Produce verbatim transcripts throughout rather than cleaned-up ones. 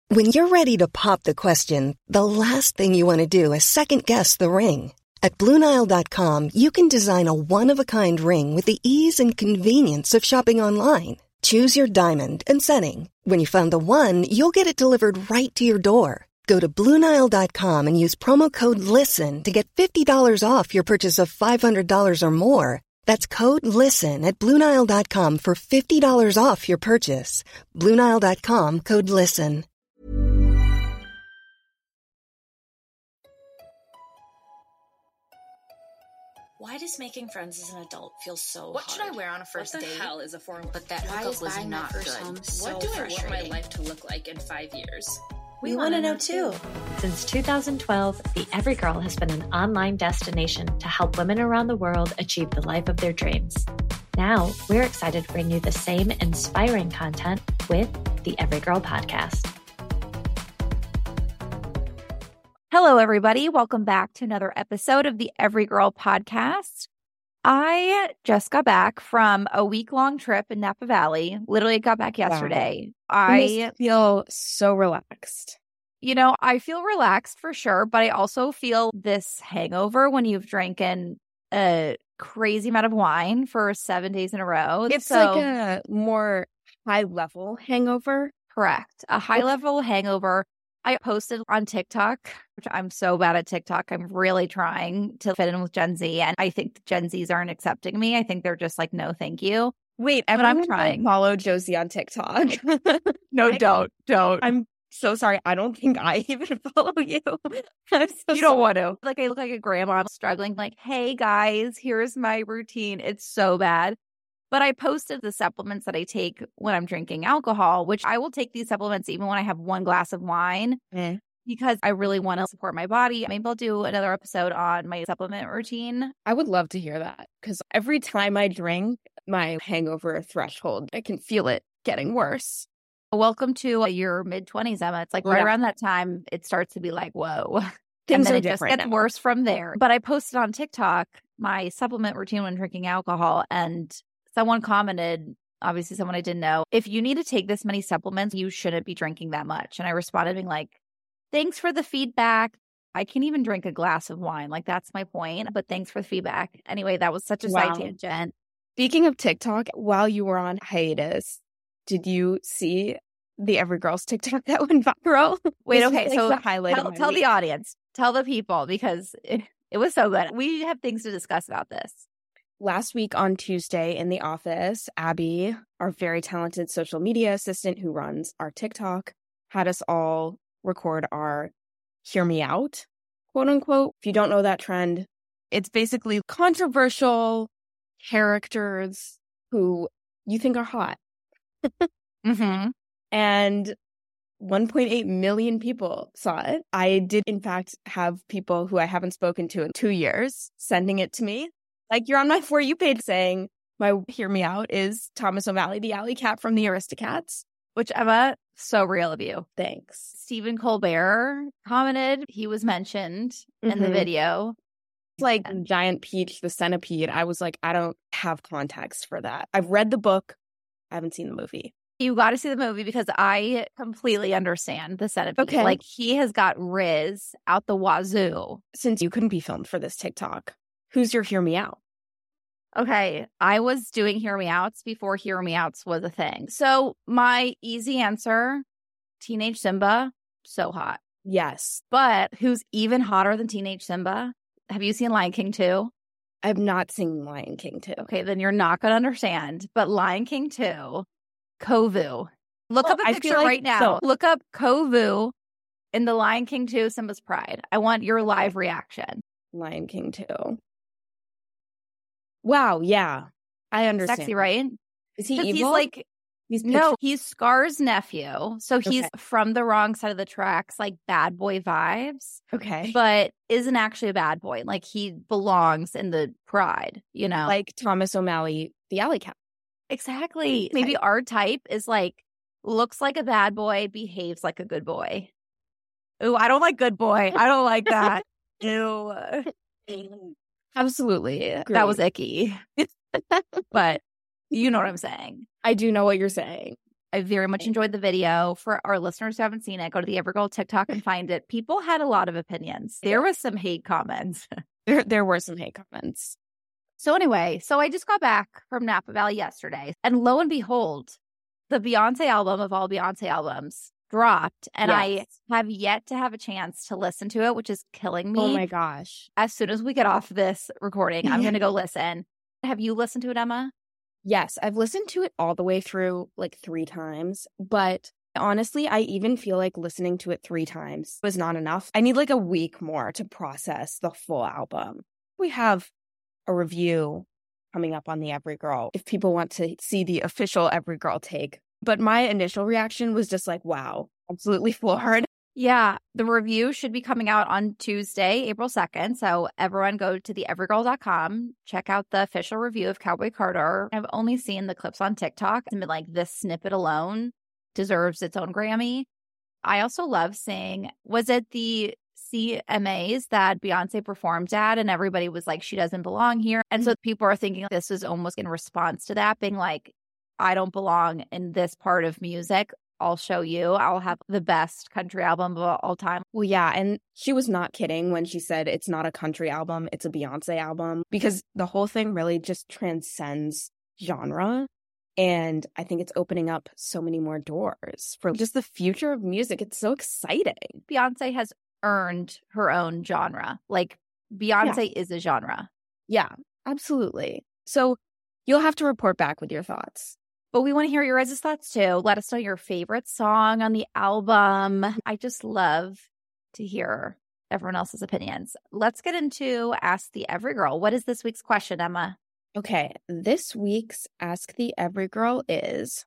When you're ready to pop the question, the last thing you want to do is second-guess the ring. At Blue Nile dot com, you can design a one-of-a-kind ring with the ease and convenience of shopping online. Choose your diamond and setting. When you find the one, you'll get it delivered right to your door. Go to Blue Nile dot com and use promo code LISTEN to get fifty dollars off your purchase of five hundred dollars or more. That's code LISTEN at Blue Nile dot com for fifty dollars off your purchase. Blue Nile dot com, code LISTEN. Why does making friends as an adult feel so What hard? should I wear on a first what date? What the hell is a form? But that Why hookup is was buying not my first good. home so What do I want my frustrating? life to look like in five years? We, we want to know too. Since two thousand twelve, The Every Girl has been an online destination to help women around the world achieve the life of their dreams. Now, we're excited to bring you the same inspiring content with the Every Girl podcast. Hello, everybody. Welcome back to another episode of the Every Girl podcast. I just got back from a week-long trip in Napa Valley. Literally got back yesterday. Wow. I feel so relaxed. You know, I feel relaxed for sure, but I also feel this hangover when you've drinking a crazy amount of wine for seven days in a row. It's so, like a more high-level hangover. Correct. A high-level hangover. I posted on TikTok, which I'm so bad at TikTok. I'm really trying to fit in with Gen Z. And I think Gen Zs aren't accepting me. I think they're just like, no, thank you. Wait, but I'm trying. Follow Josie on TikTok. No, don't. Don't. I'm so sorry. I don't think I even follow you. I'm so you don't want to. Like, I look like a grandma. I'm struggling. Like, hey, guys, here's my routine. It's so bad. But I posted the supplements that I take when I'm drinking alcohol, which I will take these supplements even when I have one glass of wine eh. because I really want to support my body. Maybe I'll do another episode on my supplement routine. I would love to hear that because every time I drink, my hangover threshold, I can feel it getting worse. Welcome to your mid-twenties, Emma. It's like right yeah. around that time, it starts to be like, whoa. Things and then are it just gets now. worse from there. But I posted on TikTok my supplement routine when drinking alcohol, and someone commented, obviously someone I didn't know, if you need to take this many supplements, you shouldn't be drinking that much. And I responded being like, thanks for the feedback. I can even drink a glass of wine. Like, that's my point. But thanks for the feedback. Anyway, that was such a wow. side tangent. Speaking of TikTok, while you were on hiatus, did you see the Every Girl's TikTok that went viral? Wait, okay. Like so the highlight tell, of my tell week. the audience, tell the people, because it, it was so good. We have things to discuss about this. Last week on Tuesday in the office, Abby, our very talented social media assistant who runs our TikTok, had us all record our Hear Me Out, quote unquote. If you don't know that trend, it's basically controversial characters who you think are hot. mm-hmm. And one point eight million people saw it. I did, in fact, have people who I haven't spoken to in two years sending it to me. Like, you're on my For You page saying, my Hear Me Out is Thomas O'Malley, the alley cat from the Aristocats. Which, Emma, so real of you. Thanks. Stephen Colbert commented. He was mentioned mm-hmm. in the video. It's like and- Giant Peach, the centipede. I was like, I don't have context for that. I've read the book. I haven't seen the movie. You got to see the movie because I completely understand the centipede. Okay. Like, he has got Riz out the wazoo. Since you couldn't be filmed for this TikTok, who's your Hear Me Out? Okay, I was doing Hear Me Outs before Hear Me Outs was a thing. So my easy answer, Teenage Simba, so hot. Yes. But who's even hotter than Teenage Simba? Have you seen Lion King two? I've not seen Lion King two. Okay, then you're not going to understand. But Lion King two, Kovu. Look well, up a I picture like right now. So. Look up Kovu in the Lion King two, Simba's Pride. I want your live reaction. Lion King two. Wow, yeah. I understand. Sexy, right? Is he evil? He's like, he's no, he's Scar's nephew. So he's okay. from the wrong side of the tracks, like bad boy vibes. Okay. But isn't actually a bad boy. Like, he belongs in the Pride, you know? Like Thomas O'Malley, the alley cat. Exactly. Maybe our type is like, looks like a bad boy, behaves like a good boy. Ooh, I don't like good boy. I don't like that. Ew. Absolutely. Great. That was icky. But you know what I'm saying. I do know what you're saying. I very much enjoyed the video. For our listeners who haven't seen it, go to the Evergirl TikTok and find it. People had a lot of opinions. There was some hate comments. There, there were some hate comments. So anyway, so I just got back from Napa Valley yesterday, and lo and behold, the Beyonce album of all Beyonce albums dropped, and Yes. I have yet to have a chance to listen to it, which is killing me. Oh my gosh. As soon as we get off this recording, I'm going to go listen. Have you listened to it, Emma? Yes, I've listened to it all the way through like three times, but honestly, I even feel like listening to it three times was not enough. I need like a week more to process the full album. We have a review coming up on the Every Girl if people want to see the official Every Girl take. But my initial reaction was just like, wow, absolutely floored. Yeah, the review should be coming out on Tuesday, April second. So everyone go to the everygirl dot com, check out the official review of Cowboy Carter. I've only seen the clips on TikTok, and been like, this snippet alone deserves its own Grammy. I also love seeing, was it the C M As that Beyonce performed at, and everybody was like, she doesn't belong here. And so people are thinking this was almost in response to that, being like, I don't belong in this part of music. I'll show you. I'll have the best country album of all time. Well, yeah, and she was not kidding when she said it's not a country album, it's a Beyonce album, because the whole thing really just transcends genre. And I think it's opening up so many more doors for just the future of music. It's so exciting. Beyonce has earned her own genre. Like, Beyonce yeah. is a genre. Yeah, absolutely. So you'll have to report back with your thoughts. But we want to hear your guys' thoughts too. Let us know your favorite song on the album. I just love to hear everyone else's opinions. Let's get into Ask the Every Girl. What is this week's question, Emma? Okay, this week's Ask the Every Girl is,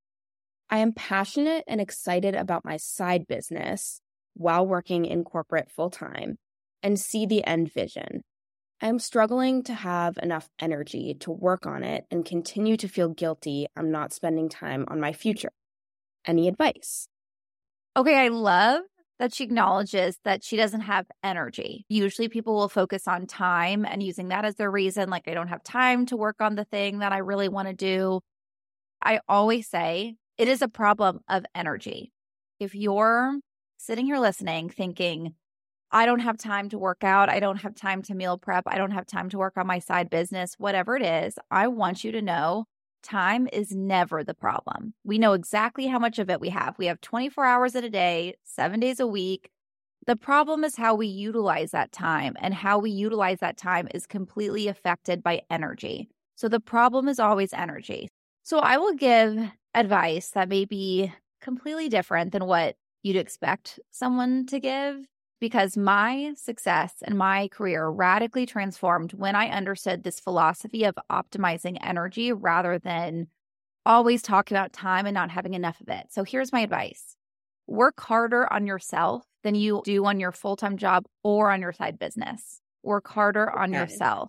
I am passionate and excited about my side business while working in corporate full-time and see the end vision. I am struggling to have enough energy to work on it and continue to feel guilty I'm not spending time on my future. Any advice? Okay, I love that she acknowledges that she doesn't have energy. Usually people will focus on time and using that as their reason, like, I don't have time to work on the thing that I really want to do. I always say it is a problem of energy. If you're sitting here listening thinking, I don't have time to work out, I don't have time to meal prep, I don't have time to work on my side business, whatever it is, I want you to know time is never the problem. We know exactly how much of it we have. We have twenty-four hours in a day, seven days a week. The problem is how we utilize that time, and how we utilize that time is completely affected by energy. So the problem is always energy. So I will give advice that may be completely different than what you'd expect someone to give, because my success and my career radically transformed when I understood this philosophy of optimizing energy rather than always talking about time and not having enough of it. So here's my advice. Work harder on yourself than you do on your full-time job or on your side business. Work harder on Okay. yourself.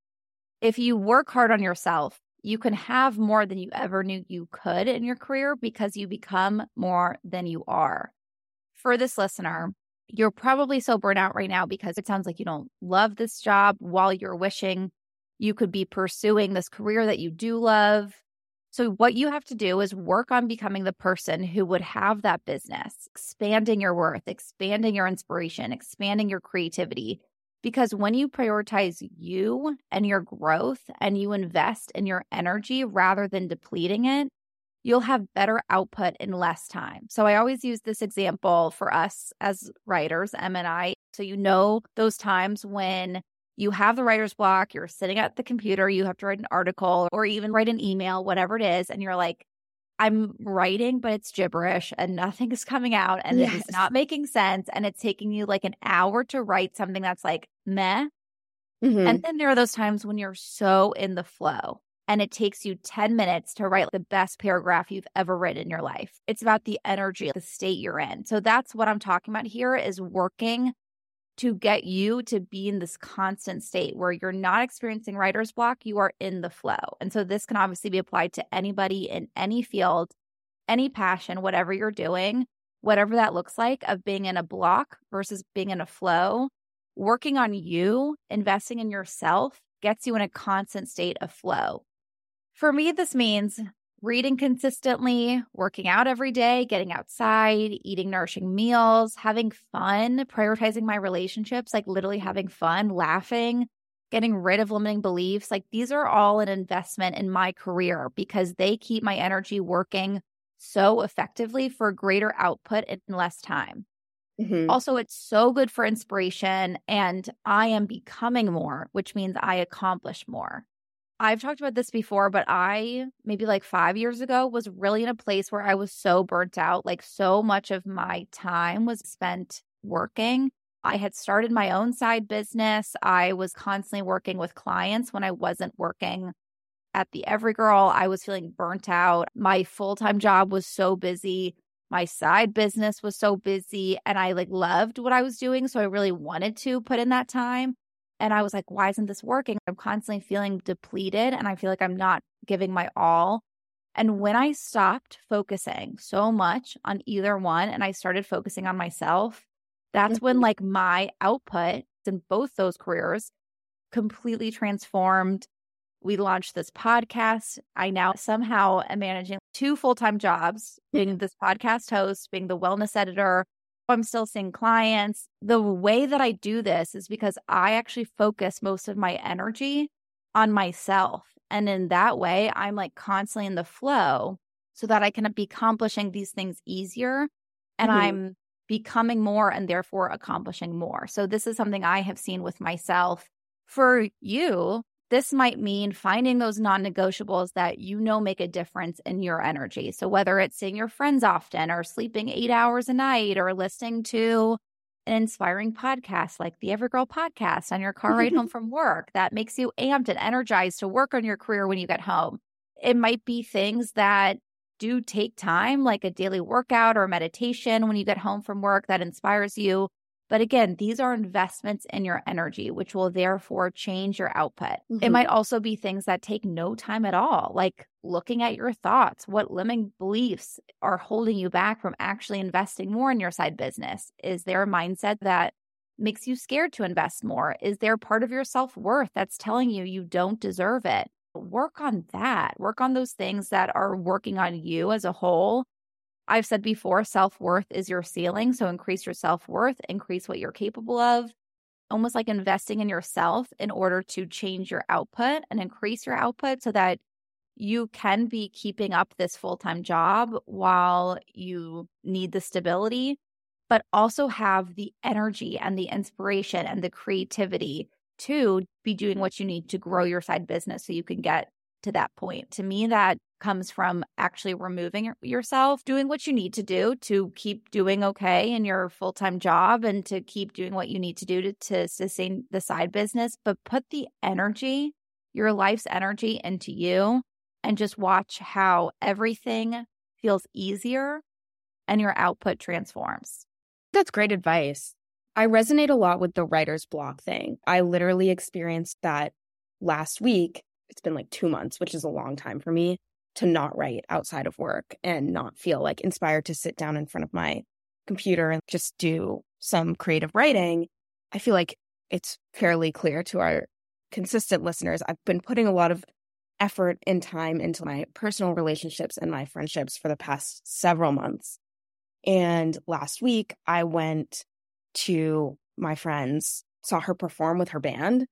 If you work hard on yourself, you can have more than you ever knew you could in your career because you become more than you are. For this listener, you're probably so burnt out right now because it sounds like you don't love this job while you're wishing you could be pursuing this career that you do love. So what you have to do is work on becoming the person who would have that business, expanding your worth, expanding your inspiration, expanding your creativity. Because when you prioritize you and your growth and you invest in your energy rather than depleting it, you'll have better output in less time. So I always use this example for us as writers, Em and I. So you know those times when you have the writer's block, you're sitting at the computer, you have to write an article or even write an email, whatever it is, and you're like, I'm writing, but it's gibberish and nothing is coming out and Yes. it is not making sense. And it's taking you like an hour to write something that's like meh. Mhm. And then there are those times when you're so in the flow and it takes you ten minutes to write the best paragraph you've ever written in your life. It's about the energy, the state you're in. So that's what I'm talking about here, is working to get you to be in this constant state where you're not experiencing writer's block, you are in the flow. And so this can obviously be applied to anybody in any field, any passion, whatever you're doing, whatever that looks like, of being in a block versus being in a flow. Working on you, investing in yourself, gets you in a constant state of flow. For me, this means reading consistently, working out every day, getting outside, eating nourishing meals, having fun, prioritizing my relationships, like literally having fun, laughing, getting rid of limiting beliefs. Like these are all an investment in my career because they keep my energy working so effectively for greater output in less time. Mm-hmm. Also, it's so good for inspiration, and I am becoming more, which means I accomplish more. I've talked about this before, but I, maybe like five years ago, was really in a place where I was so burnt out. Like so much of my time was spent working. I had started my own side business. I was constantly working with clients when I wasn't working at the Everygirl. I was feeling burnt out. My full-time job was so busy. My side business was so busy, and I like loved what I was doing. So I really wanted to put in that time. And I was like, why isn't this working? I'm constantly feeling depleted and I feel like I'm not giving my all. And when I stopped focusing so much on either one and I started focusing on myself, that's mm-hmm. when like my output in both those careers completely transformed. We launched this podcast. I now somehow am managing two full-time jobs, being this podcast host, being the wellness editor. I'm still seeing clients. The way that I do this is because I actually focus most of my energy on myself. And in that way, I'm like constantly in the flow so that I can be accomplishing these things easier. And mm-hmm. I'm becoming more and therefore accomplishing more. So this is something I have seen with myself. For you, this might mean finding those non-negotiables that you know make a difference in your energy. So whether it's seeing your friends often or sleeping eight hours a night or listening to an inspiring podcast like the Everygirl podcast on your car ride home from work that makes you amped and energized to work on your career when you get home. It might be things that do take time, like a daily workout or meditation when you get home from work that inspires you. But again, these are investments in your energy, which will therefore change your output. Mm-hmm. It might also be things that take no time at all, like looking at your thoughts. What limiting beliefs are holding you back from actually investing more in your side business? Is there a mindset that makes you scared to invest more? Is there part of your self-worth that's telling you you don't deserve it? Work on that. Work on those things that are working on you as a whole. I've said before, self-worth is your ceiling. So increase your self-worth, increase what you're capable of, almost like investing in yourself in order to change your output and increase your output so that you can be keeping up this full-time job while you need the stability, but also have the energy and the inspiration and the creativity to be doing what you need to grow your side business so you can get to that point. To me, that comes from actually removing yourself, doing what you need to do to keep doing okay in your full-time job and to keep doing what you need to do to, to sustain the side business, but put the energy, your life's energy into you and just watch how everything feels easier and your output transforms. That's great advice. I resonate a lot with the writer's block thing. I literally experienced that last week. It's been like two months, which is a long time for me to not write outside of work and not feel like inspired to sit down in front of my computer and just do some creative writing. I feel like it's fairly clear to our consistent listeners. I've been putting a lot of effort and time into my personal relationships and my friendships for the past several months. And last week I went to my friend's, saw her perform with her band.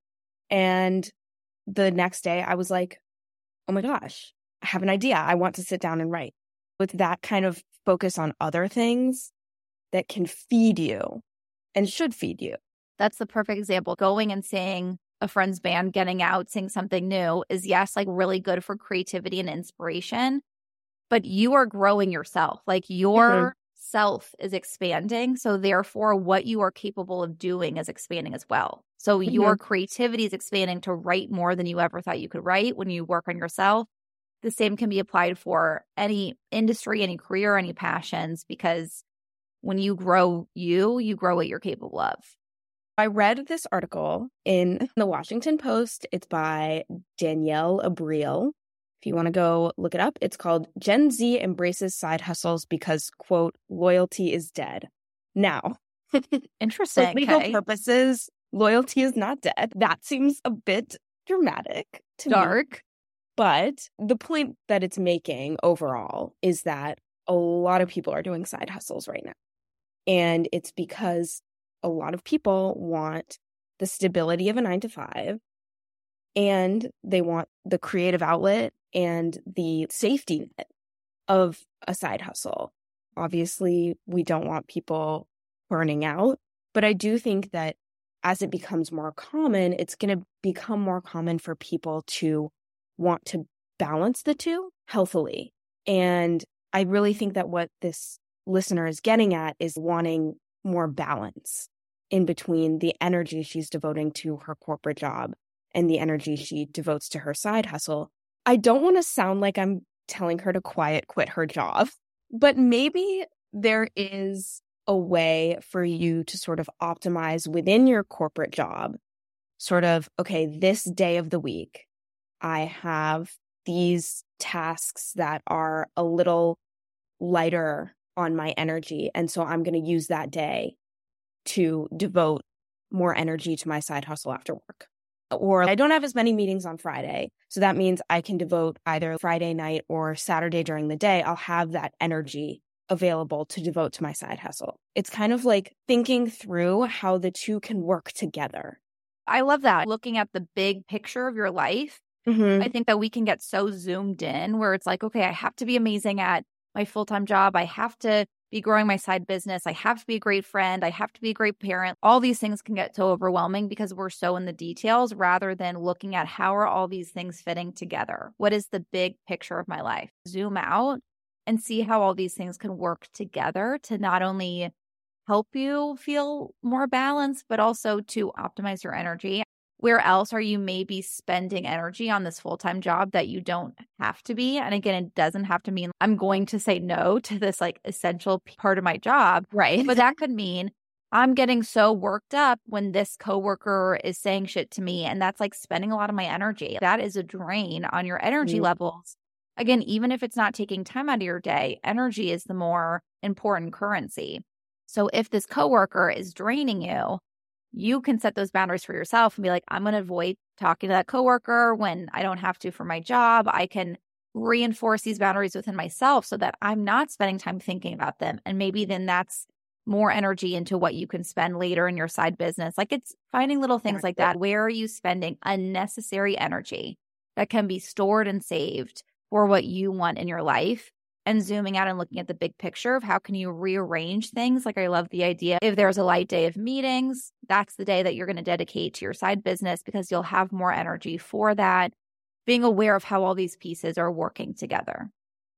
And the next day I was like, oh my gosh, I have an idea. I want to sit down and write. With that kind of focus on other things that can feed you and should feed you. That's the perfect example. Going and seeing a friend's band, getting out, seeing something new is, yes, like really good for creativity and inspiration, but you are growing yourself. Like your mm-hmm. self is expanding. So therefore, what you are capable of doing is expanding as well. So mm-hmm. your creativity is expanding to write more than you ever thought you could write when you work on yourself. The same can be applied for any industry, any career, any passions, because when you grow you, you grow what you're capable of. I read this article in the Washington Post. It's by Danielle Abril. If you want to go look it up, it's called Gen Z Embraces Side Hustles Because, quote, loyalty is dead. Now, interesting. For legal okay. purposes, loyalty is not dead. That seems a bit dramatic to Dark. me. But the point that it's making overall is that a lot of people are doing side hustles right now. And it's because a lot of people want the stability of a nine to five, and they want the creative outlet and the safety net of a side hustle. Obviously, we don't want people burning out, but I do think that as it becomes more common, it's going to become more common for people to want to balance the two healthily. And I really think that what this listener is getting at is wanting more balance in between the energy she's devoting to her corporate job and the energy she devotes to her side hustle. I don't want to sound like I'm telling her to quiet quit her job, but maybe there is a way for you to sort of optimize within your corporate job, sort of, okay, this day of the week, I have these tasks that are a little lighter on my energy. And so I'm going to use that day to devote more energy to my side hustle after work. Or I don't have as many meetings on Friday. So that means I can devote either Friday night or Saturday during the day. I'll have that energy available to devote to my side hustle. It's kind of like thinking through how the two can work together. I love that. Looking at the big picture of your life, Mm-hmm. I think that we can get so zoomed in where it's like, okay, I have to be amazing at my full-time job. I have to be growing my side business. I have to be a great friend. I have to be a great parent. All these things can get so overwhelming because we're so in the details rather than looking at how are all these things fitting together? What is the big picture of my life? Zoom out and see how all these things can work together to not only help you feel more balanced, but also to optimize your energy. Where else are you maybe spending energy on this full-time job that you don't have to be? And again, it doesn't have to mean I'm going to say no to this like essential part of my job. Right. But that could mean I'm getting so worked up when this coworker is saying shit to me. And that's like spending a lot of my energy. That is a drain on your energy Mm-hmm. levels. Again, even if it's not taking time out of your day, energy is the more important currency. So if this coworker is draining you, you can set those boundaries for yourself and be like, I'm going to avoid talking to that coworker when I don't have to for my job. I can reinforce these boundaries within myself so that I'm not spending time thinking about them. And maybe then that's more energy into what you can spend later in your side business. Like it's finding little things like that. Where are you spending unnecessary energy that can be stored and saved for what you want in your life? And zooming out and looking at the big picture of how can you rearrange things. Like I love the idea, if there's a light day of meetings, that's the day that you're going to dedicate to your side business because you'll have more energy for that. Being aware of how all these pieces are working together.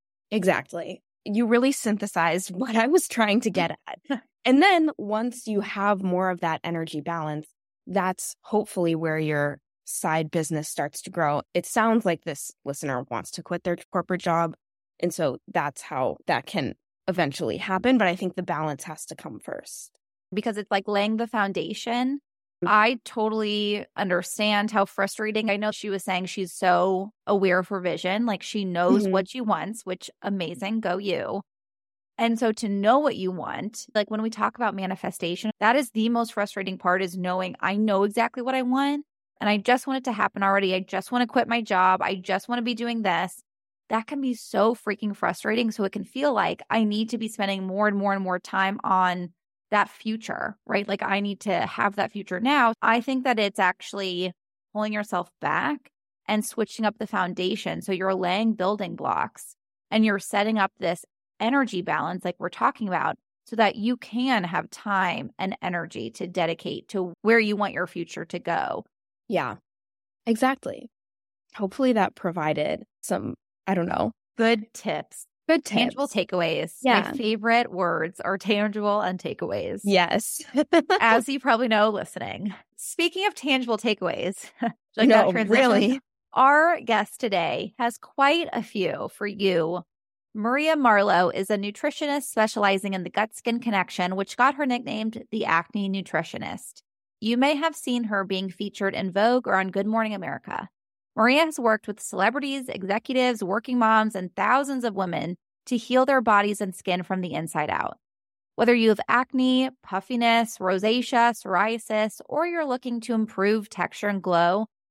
Exactly. You really synthesized what I was trying to get at. And then once you have more of that energy balance, that's hopefully where your side business starts to grow. It sounds like this listener wants to quit their corporate job. And so that's how that can eventually happen. But I think the balance has to come first. Because it's like laying the foundation. I totally understand how frustrating. I know she was saying she's so aware of her vision. Like she knows Mm-hmm. what she wants, which amazing, go you. And so to know what you want, like when we talk about manifestation, that is the most frustrating part is knowing I know exactly what I want and I just want it to happen already. I just want to quit my job. I just want to be doing this. That can be so freaking frustrating. So it can feel like I need to be spending more and more and more time on that future, right? Like I need to have that future now. I think that it's actually pulling yourself back and switching up the foundation. So you're laying building blocks and you're setting up this energy balance like we're talking about so that you can have time and energy to dedicate to where you want your future to go. Yeah, exactly. Hopefully that provided some, I don't know, Good tips. good Tangible tips. takeaways. Yeah. My favorite words are tangible and takeaways. Yes. As you probably know, listening. Speaking of tangible takeaways, like no, that transition, really. our guest today has quite a few for you. Maria Marlowe is a nutritionist specializing in the gut-skin connection, which got her nicknamed the Acne Nutritionist. You may have seen her being featured in Vogue or on Good Morning America. Maria has worked with celebrities, executives, working moms, and thousands of women to heal their bodies and skin from the inside out. Whether you have acne, puffiness, rosacea, psoriasis, or you're looking to improve texture and glow,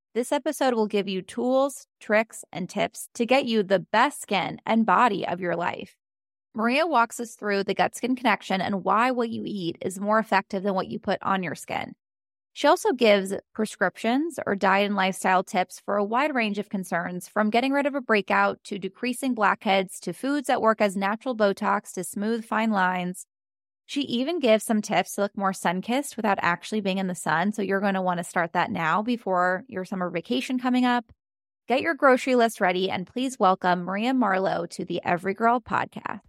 This episode will give you tools, tricks, and tips to get you the best skin and body of your life. Maria walks us through the gut-skin connection and why what you eat is more effective than what you put on your skin. She also gives prescriptions or diet and lifestyle tips for a wide range of concerns, from getting rid of a breakout to decreasing blackheads to foods that work as natural Botox to smooth fine lines. She even gives some tips to look more sun-kissed without actually being in the sun, so you're going to want to start that now before your summer vacation coming up. Get your grocery list ready, and please welcome Maria Marlowe to the Every Girl podcast.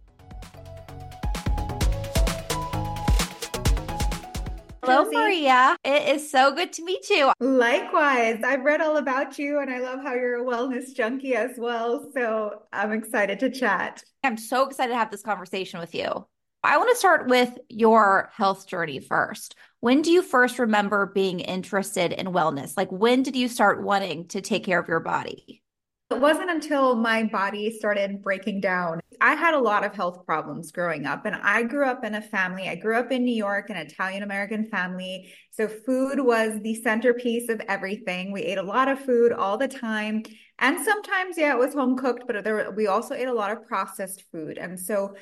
Hello, Josie. Maria. It is so good to meet you. Likewise. I've read all about you and I love how you're a wellness junkie as well. So I'm excited to chat. I'm so excited to have this conversation with you. I want to start with your health journey first. When do you first remember being interested in wellness? Like, when did you start wanting to take care of your body? It wasn't until my body started breaking down. I had a lot of health problems growing up, and I grew up in a family. I grew up in New York, an Italian-American family. So food was the centerpiece of everything. We ate a lot of food all the time. And sometimes, yeah, it was home cooked, but there, we also ate a lot of processed food. And so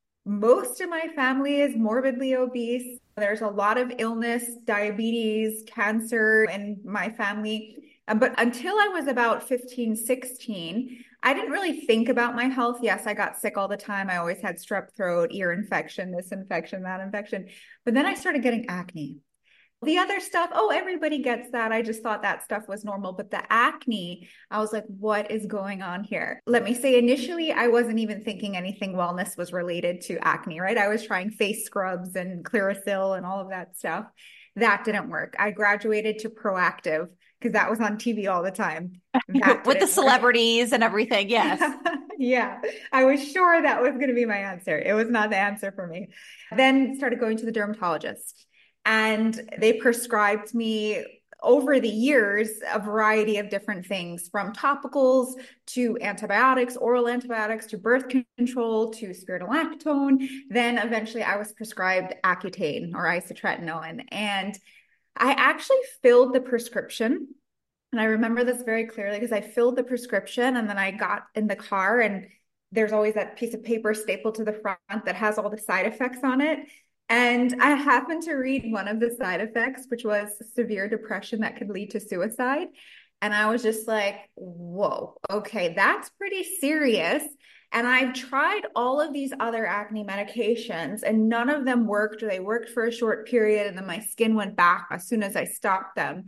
most of my family is morbidly obese. There's a lot of illness, diabetes, cancer in my family. Um, but until I was about fifteen, sixteen, I didn't really think about my health. Yes, I got sick all the time. I always had strep throat, ear infection, this infection, that infection. But then I started getting acne. The other stuff, oh, everybody gets that. I just thought that stuff was normal. But the acne, I was like, what is going on here? Let me say, initially, I wasn't even thinking anything wellness was related to acne, right? I was trying face scrubs and Clearasil and all of that stuff. That didn't work. I graduated to Proactive because that was on T V all the time. With the celebrities and everything, yes. Yeah, I was sure that was going to be my answer. It was not the answer for me. Then started going to the dermatologist. And they prescribed me over the years a variety of different things, from topicals to antibiotics, oral antibiotics, to birth control, to spironolactone. Then eventually I was prescribed Accutane or isotretinoin. And I actually filled the prescription. And I remember this very clearly because I filled the prescription and then I got in the car and there's always that piece of paper stapled to the front that has all the side effects on it. And I happened to read one of the side effects, which was severe depression that could lead to suicide. And I was just like, whoa, okay, that's pretty serious. And I've tried all of these other acne medications and none of them worked, or they worked for a short period and then my skin went back as soon as I stopped them.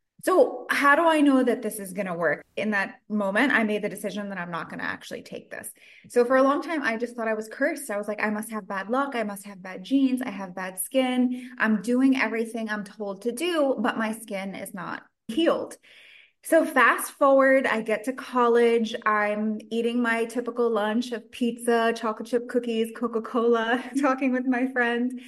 So how do I know that this is going to work? In that moment, I made the decision that I'm not going to actually take this. So for a long time, I just thought I was cursed. I was like, I must have bad luck. I must have bad genes. I have bad skin. I'm doing everything I'm told to do, but my skin is not healed. So fast forward, I get to college. I'm eating my typical lunch of pizza, chocolate chip cookies, Coca-Cola, talking with my friend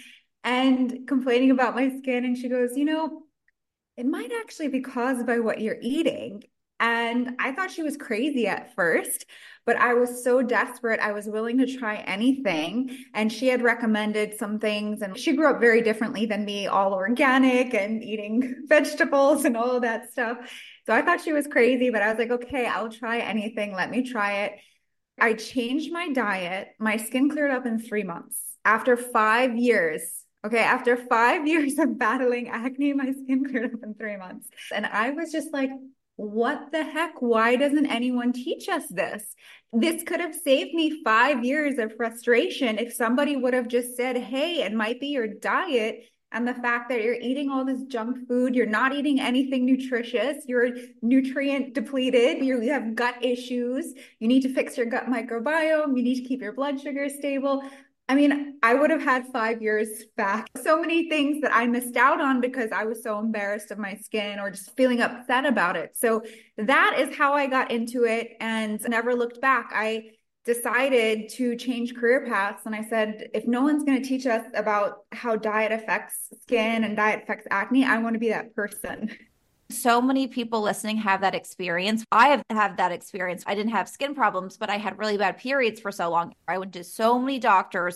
and complaining about my skin. And she goes, you know, it might actually be caused by what you're eating. And I thought she was crazy at first, but I was so desperate. I was willing to try anything. And she had recommended some things. And she grew up very differently than me, all organic and eating vegetables and all of that stuff. So I thought she was crazy, but I was like, okay, I'll try anything. Let me try it. I changed my diet. My skin cleared up in three months. After five years, Okay, after five years of battling acne, my skin cleared up in three months. And I was just like, what the heck? Why doesn't anyone teach us this? This could have saved me five years of frustration if somebody would have just said, hey, it might be your diet and the fact that you're eating all this junk food, you're not eating anything nutritious, you're nutrient depleted, you have gut issues, you need to fix your gut microbiome, you need to keep your blood sugar stable. I mean, I would have had five years back. So many things that I missed out on because I was so embarrassed of my skin or just feeling upset about it. So that is how I got into it and never looked back. I decided to change career paths. And I said, if no one's going to teach us about how diet affects skin and diet affects acne, I want to be that person. So many people listening have that experience. I have had that experience. I didn't have skin problems, but I had really bad periods for so long. I went to so many doctors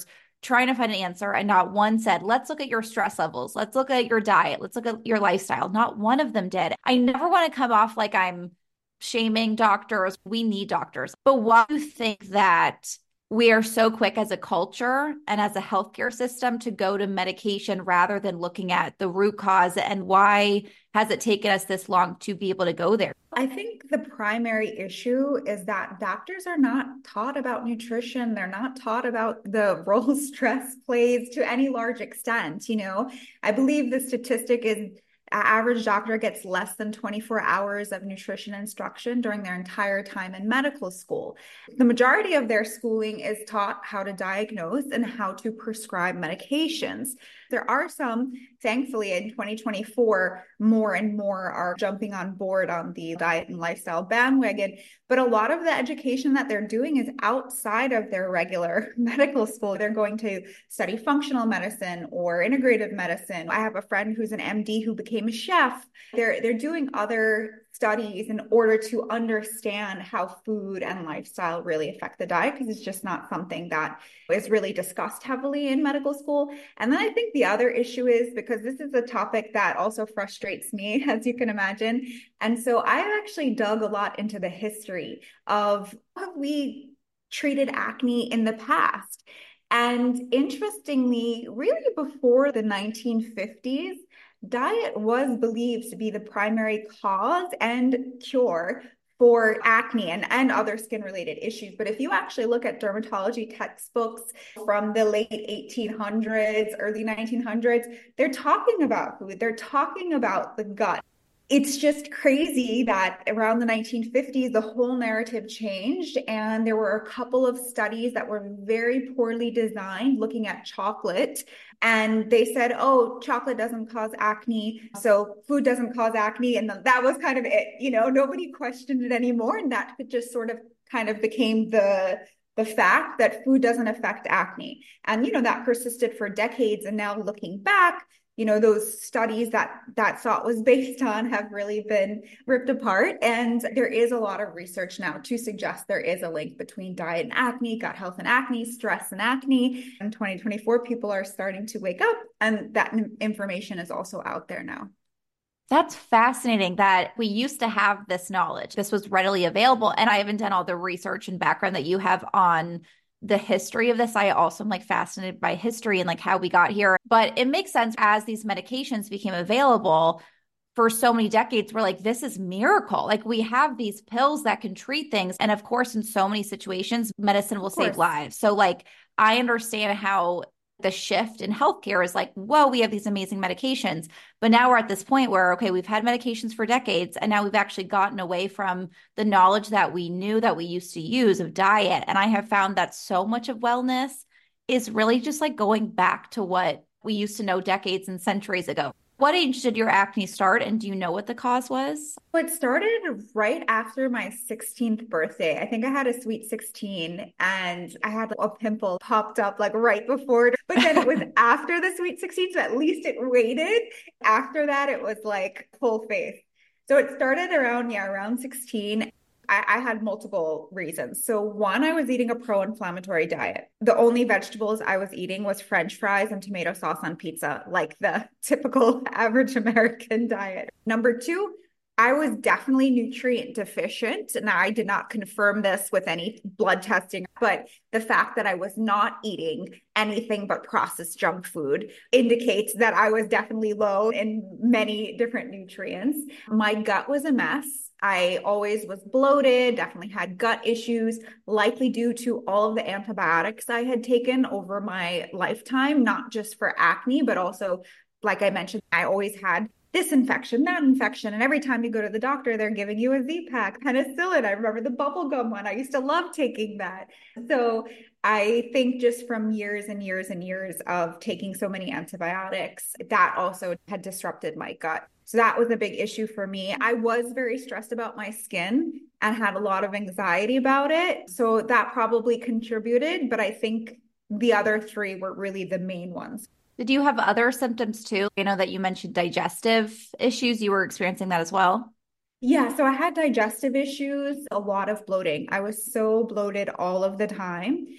trying to find an answer, and not one said, let's look at your stress levels. Let's look at your diet. Let's look at your lifestyle. Not one of them did. I never want to come off like I'm shaming doctors. We need doctors. But why do you think that we are so quick as a culture and as a healthcare system to go to medication rather than looking at the root cause? And why has it taken us this long to be able to go there? I think the primary issue is that doctors are not taught about nutrition. They're not taught about the role stress plays to any large extent. You know, I believe the statistic is average doctor gets less than twenty-four hours of nutrition instruction during their entire time in medical school. The majority of their schooling is taught how to diagnose and how to prescribe medications. There are some, thankfully, in twenty twenty-four, more and more are jumping on board on the diet and lifestyle bandwagon. But a lot of the education that they're doing is outside of their regular medical school. They're going to study functional medicine or integrative medicine. I have a friend who's an M D who became a chef. They're, they're doing other studies in order to understand how food and lifestyle really affect the diet, because it's just not something that is really discussed heavily in medical school. And then I think the other issue is, because this is a topic that also frustrates me, as you can imagine. And so I actually dug a lot into the history of how we treated acne in the past. And interestingly, really before the nineteen fifties, diet was believed to be the primary cause and cure for acne and, and other skin-related issues. But if you actually look at dermatology textbooks from the late eighteen hundreds, early nineteen hundreds, they're talking about food. They're talking about the gut. It's just crazy that around the nineteen fifties, the whole narrative changed. And there were a couple of studies that were very poorly designed looking at chocolate. And they said, oh, chocolate doesn't cause acne, so food doesn't cause acne. And that was kind of it. You know, nobody questioned it anymore. And that just sort of kind of became the the fact that food doesn't affect acne. And, you know, that persisted for decades. And now looking back, you know, those studies that that thought was based on have really been ripped apart. And there is a lot of research now to suggest there is a link between diet and acne, gut health and acne, stress and acne. In twenty twenty-four, people are starting to wake up, and that information is also out there now. That's fascinating that we used to have this knowledge. This was readily available. And I haven't done all the research and background that you have on the history of this. I also am like fascinated by history and like how we got here. But it makes sense as these medications became available for so many decades. We're like, this is miracle. Like we have these pills that can treat things. And of course, in so many situations, medicine will save lives. So like, I understand how the shift in healthcare is like, whoa, we have these amazing medications. But now we're at this point where, okay, we've had medications for decades, and now we've actually gotten away from the knowledge that we knew that we used to use of diet. And I have found that so much of wellness is really just like going back to what we used to know decades and centuries ago. What age did your acne start, and do you know what the cause was? It started right after my sixteenth birthday. I think I had a sweet sixteen, and I had a pimple popped up like right before it. But then it was after the sweet sixteen, so at least it waited. After that, it was like full face. So it started around, yeah, around sixteen. I, I had multiple reasons. So one, I was eating a pro-inflammatory diet. The only vegetables I was eating was French fries and tomato sauce on pizza, like the typical average American diet. Number two, I was definitely nutrient deficient. Now, I did not confirm this with any blood testing, but the fact that I was not eating anything but processed junk food indicates that I was definitely low in many different nutrients. My gut was a mess. I always was bloated, definitely had gut issues, likely due to all of the antibiotics I had taken over my lifetime, not just for acne, but also, like I mentioned, I always had this infection, that infection. And every time you go to the doctor, they're giving you a Z-Pak, penicillin. I remember the bubblegum one. I used to love taking that. So I think just from years and years and years of taking so many antibiotics, that also had disrupted my gut. So that was a big issue for me. I was very stressed about my skin and had a lot of anxiety about it. So that probably contributed, but I think the other three were really the main ones. Did you have other symptoms too? You know that you mentioned digestive issues. You were experiencing that as well? Yeah, so I had digestive issues, a lot of bloating. I was so bloated all of the time.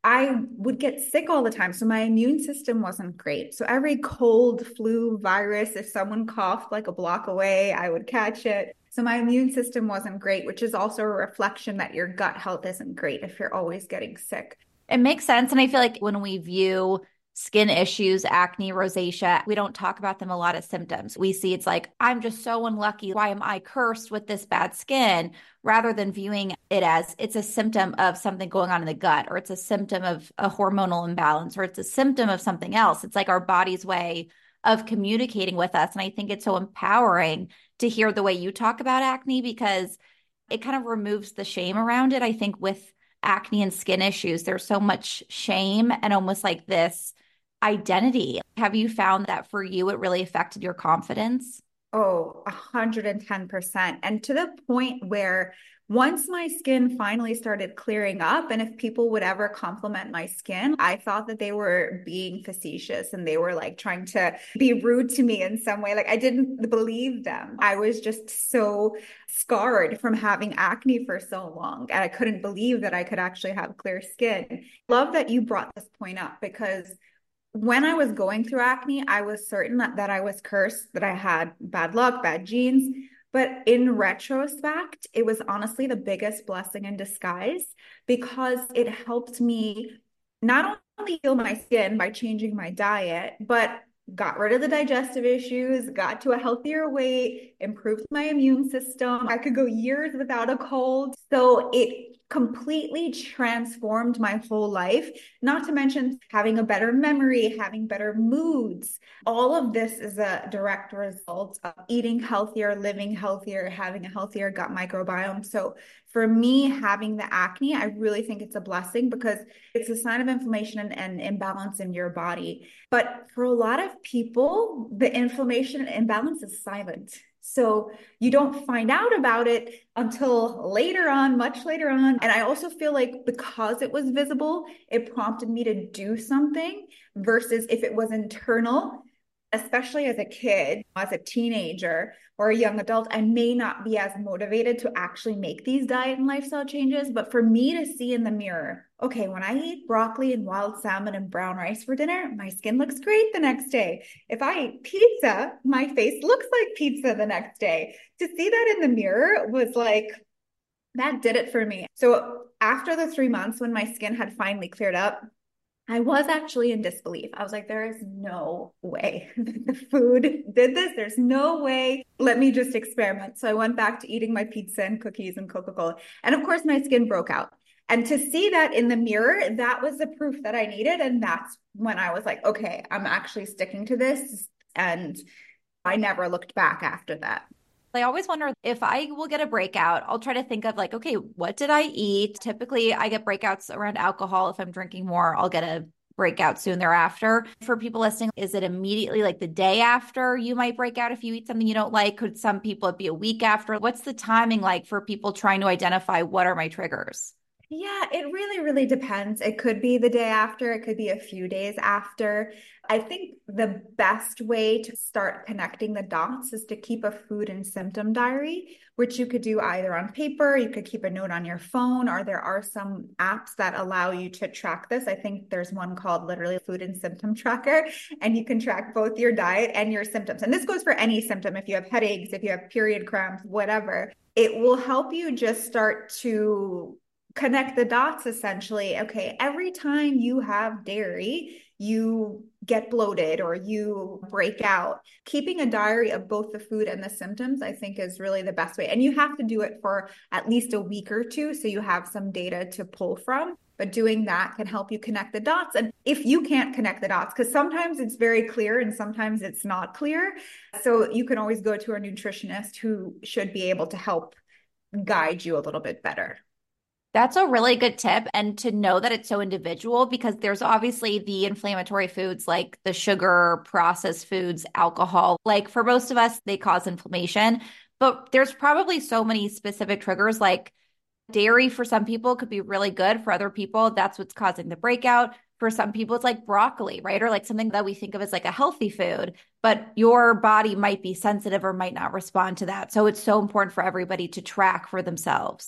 I would get sick all the time. So my immune system wasn't great. So every cold, flu, virus, if someone coughed like a block away, I would catch it. So my immune system wasn't great, which is also a reflection that your gut health isn't great if you're always getting sick. It makes sense. And I feel like when we view skin issues, acne, rosacea, we don't talk about them a lot as symptoms. We see it's like, I'm just so unlucky. Why am I cursed with this bad skin? Rather than viewing it as it's a symptom of something going on in the gut, or it's a symptom of a hormonal imbalance, or it's a symptom of something else. It's like our body's way of communicating with us. And I think it's so empowering to hear the way you talk about acne, because it kind of removes the shame around it. I think with acne and skin issues, there's so much shame and almost like this identity. Have you found that for you, it really affected your confidence? Oh, one hundred ten percent. And to the point where once my skin finally started clearing up, and if people would ever compliment my skin, I thought that they were being facetious and they were like trying to be rude to me in some way. Like I didn't believe them. I was just so scarred from having acne for so long. And I couldn't believe that I could actually have clear skin. Love that you brought this point up, because when I was going through acne, I was certain that, that I was cursed, that I had bad luck, bad genes. But in retrospect, it was honestly the biggest blessing in disguise, because it helped me not only heal my skin by changing my diet, but got rid of the digestive issues, got to a healthier weight, improved my immune system. I could go years without a cold. So it completely transformed my whole life, not to mention having a better memory, having better moods. All of this is a direct result of eating healthier, living healthier, having a healthier gut microbiome. So for me, having the acne, I really think it's a blessing, because it's a sign of inflammation and, and imbalance in your body. But for a lot of people, the inflammation and imbalance is silent. So you don't find out about it until later on, much later on. And I also feel like because it was visible, it prompted me to do something, versus if it was internal, especially as a kid, as a teenager or a young adult, I may not be as motivated to actually make these diet and lifestyle changes. But for me to see in the mirror, okay, when I eat broccoli and wild salmon and brown rice for dinner, my skin looks great the next day. If I eat pizza, my face looks like pizza the next day. To see that in the mirror was like, that did it for me. So after the three months when my skin had finally cleared up, I was actually in disbelief. I was like, there is no way the food did this. There's no way. Let me just experiment. So I went back to eating my pizza and cookies and Coca-Cola. And of course, my skin broke out. And to see that in the mirror, that was the proof that I needed. And that's when I was like, okay, I'm actually sticking to this. And I never looked back after that. I always wonder if I will get a breakout, I'll try to think of like, okay, what did I eat? Typically, I get breakouts around alcohol. If I'm drinking more, I'll get a breakout soon thereafter. For people listening, is it immediately like the day after you might break out if you eat something you don't like? Could some people it be a week after? What's the timing like for people trying to identify what are my triggers? Yeah, it really, really depends. It could be the day after, it could be a few days after. I think the best way to start connecting the dots is to keep a food and symptom diary, which you could do either on paper, you could keep a note on your phone, or there are some apps that allow you to track this. I think there's one called literally Food and Symptom Tracker, and you can track both your diet and your symptoms. And this goes for any symptom. If you have headaches, if you have period cramps, whatever, it will help you just start to connect the dots essentially. Okay, every time you have dairy, you get bloated or you break out. Keeping a diary of both the food and the symptoms, I think, is really the best way. And you have to do it for at least a week or two so you have some data to pull from. But doing that can help you connect the dots. And if you can't connect the dots, because sometimes it's very clear and sometimes it's not clear, so you can always go to a nutritionist who should be able to help guide you a little bit better. That's a really good tip. And to know that it's so individual, because there's obviously the inflammatory foods like the sugar, processed foods, alcohol. Like for most of us, they cause inflammation. But there's probably so many specific triggers, like dairy for some people could be really good. For other people, that's what's causing the breakout. For some people, it's like broccoli, right? Or like something that we think of as like a healthy food, but your body might be sensitive or might not respond to that. So it's so important for everybody to track for themselves.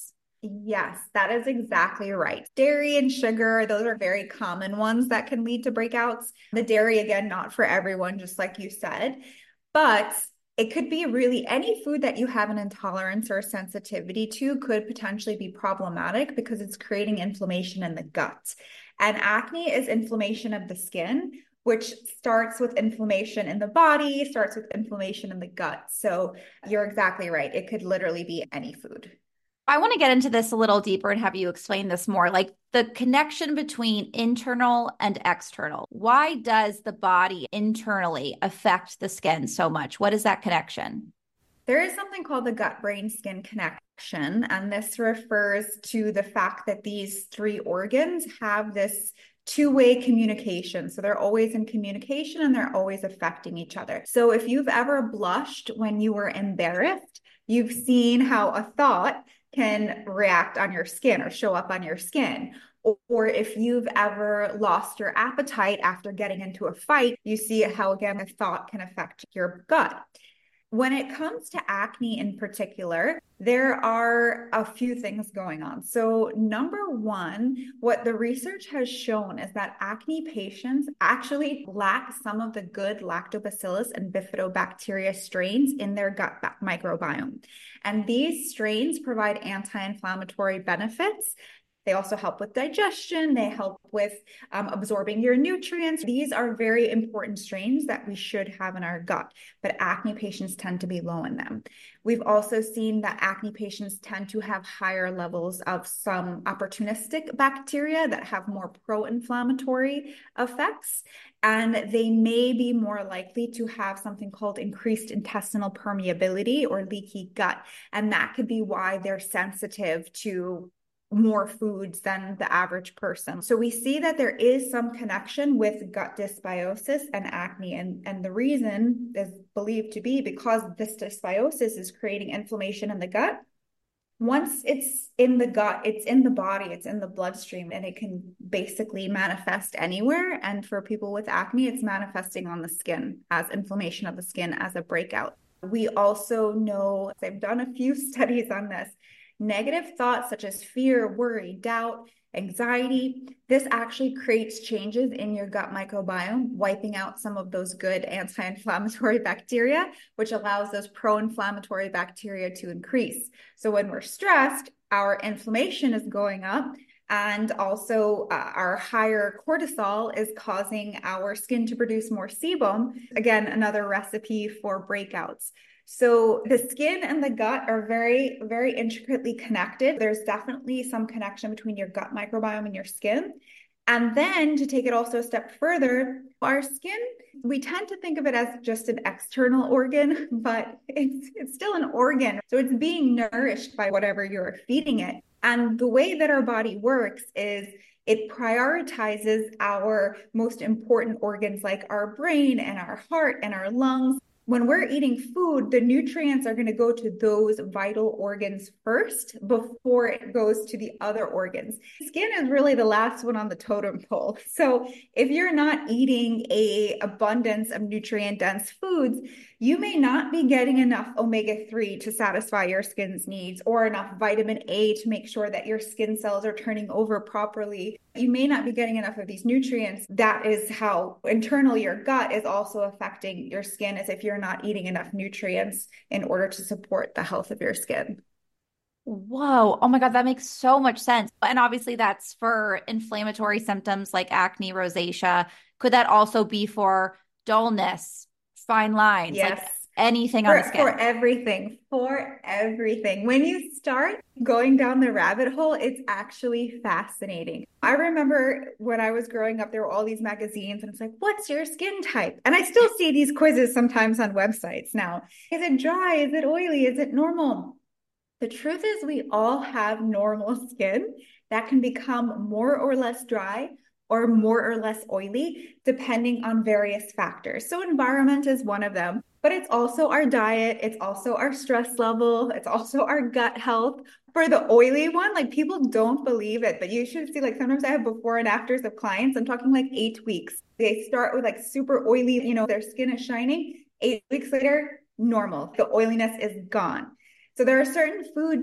Yes, that is exactly right. Dairy and sugar, those are very common ones that can lead to breakouts. The dairy, again, not for everyone, just like you said, but it could be really any food that you have an intolerance or sensitivity to could potentially be problematic because it's creating inflammation in the gut. And acne is inflammation of the skin, which starts with inflammation in the body, starts with inflammation in the gut. So you're exactly right. It could literally be any food. I want to get into this a little deeper and have you explain this more, like the connection between internal and external. Why does the body internally affect the skin so much? What is that connection? There is something called the gut-brain-skin connection, and this refers to the fact that these three organs have this two-way communication. So they're always in communication and they're always affecting each other. So if you've ever blushed when you were embarrassed, you've seen how a thought can react on your skin or show up on your skin. Or if you've ever lost your appetite after getting into a fight, you see how, again, a thought can affect your gut. When it comes to acne in particular, there are a few things going on. So number one, what the research has shown is that acne patients actually lack some of the good lactobacillus and bifidobacteria strains in their gut microbiome. And these strains provide anti-inflammatory benefits. They also help with digestion. They help with um, absorbing your nutrients. These are very important strains that we should have in our gut, but acne patients tend to be low in them. We've also seen that acne patients tend to have higher levels of some opportunistic bacteria that have more pro-inflammatory effects, and they may be more likely to have something called increased intestinal permeability or leaky gut, and that could be why they're sensitive to more foods than the average person. So we see that there is some connection with gut dysbiosis and acne. And, and the reason is believed to be because this dysbiosis is creating inflammation in the gut. Once it's in the gut, it's in the body, it's in the bloodstream, and it can basically manifest anywhere. And for people with acne, it's manifesting on the skin as inflammation of the skin as a breakout. We also know, I've done a few studies on this, negative thoughts such as fear, worry, doubt, anxiety, this actually creates changes in your gut microbiome, wiping out some of those good anti-inflammatory bacteria, which allows those pro-inflammatory bacteria to increase. So when we're stressed, our inflammation is going up, and also uh, our higher cortisol is causing our skin to produce more sebum. Again, another recipe for breakouts. So the skin and the gut are very, very intricately connected. There's definitely some connection between your gut microbiome and your skin. And then to take it also a step further, our skin, we tend to think of it as just an external organ, but it's, it's still an organ. So it's being nourished by whatever you're feeding it. And the way that our body works is it prioritizes our most important organs like our brain and our heart and our lungs. When we're eating food, the nutrients are going to go to those vital organs first before it goes to the other organs. Skin is really the last one on the totem pole. So if you're not eating a abundance of nutrient-dense foods, you may not be getting enough omega three to satisfy your skin's needs, or enough vitamin A to make sure that your skin cells are turning over properly. You may not be getting enough of these nutrients. That is how internally your gut is also affecting your skin, as if you're not eating enough nutrients in order to support the health of your skin. Whoa. Oh my God, that makes so much sense. And obviously that's for inflammatory symptoms like acne, rosacea. Could that also be for dullness, fine lines, yes. like anything for, on the skin? For everything, for everything. When you start going down the rabbit hole, it's actually fascinating. I remember when I was growing up, there were all these magazines and it's like, what's your skin type? And I still see these quizzes sometimes on websites now. Is it dry? Is it oily? Is it normal? The truth is we all have normal skin that can become more or less dry or more or less oily, depending on various factors. So environment is one of them, but it's also our diet. It's also our stress level. It's also our gut health. For the oily one, like people don't believe it, but you should see, like sometimes I have before and afters of clients. I'm talking like eight weeks. They start with like super oily, you know, their skin is shining. Eight weeks later, normal. The oiliness is gone. So there are certain foods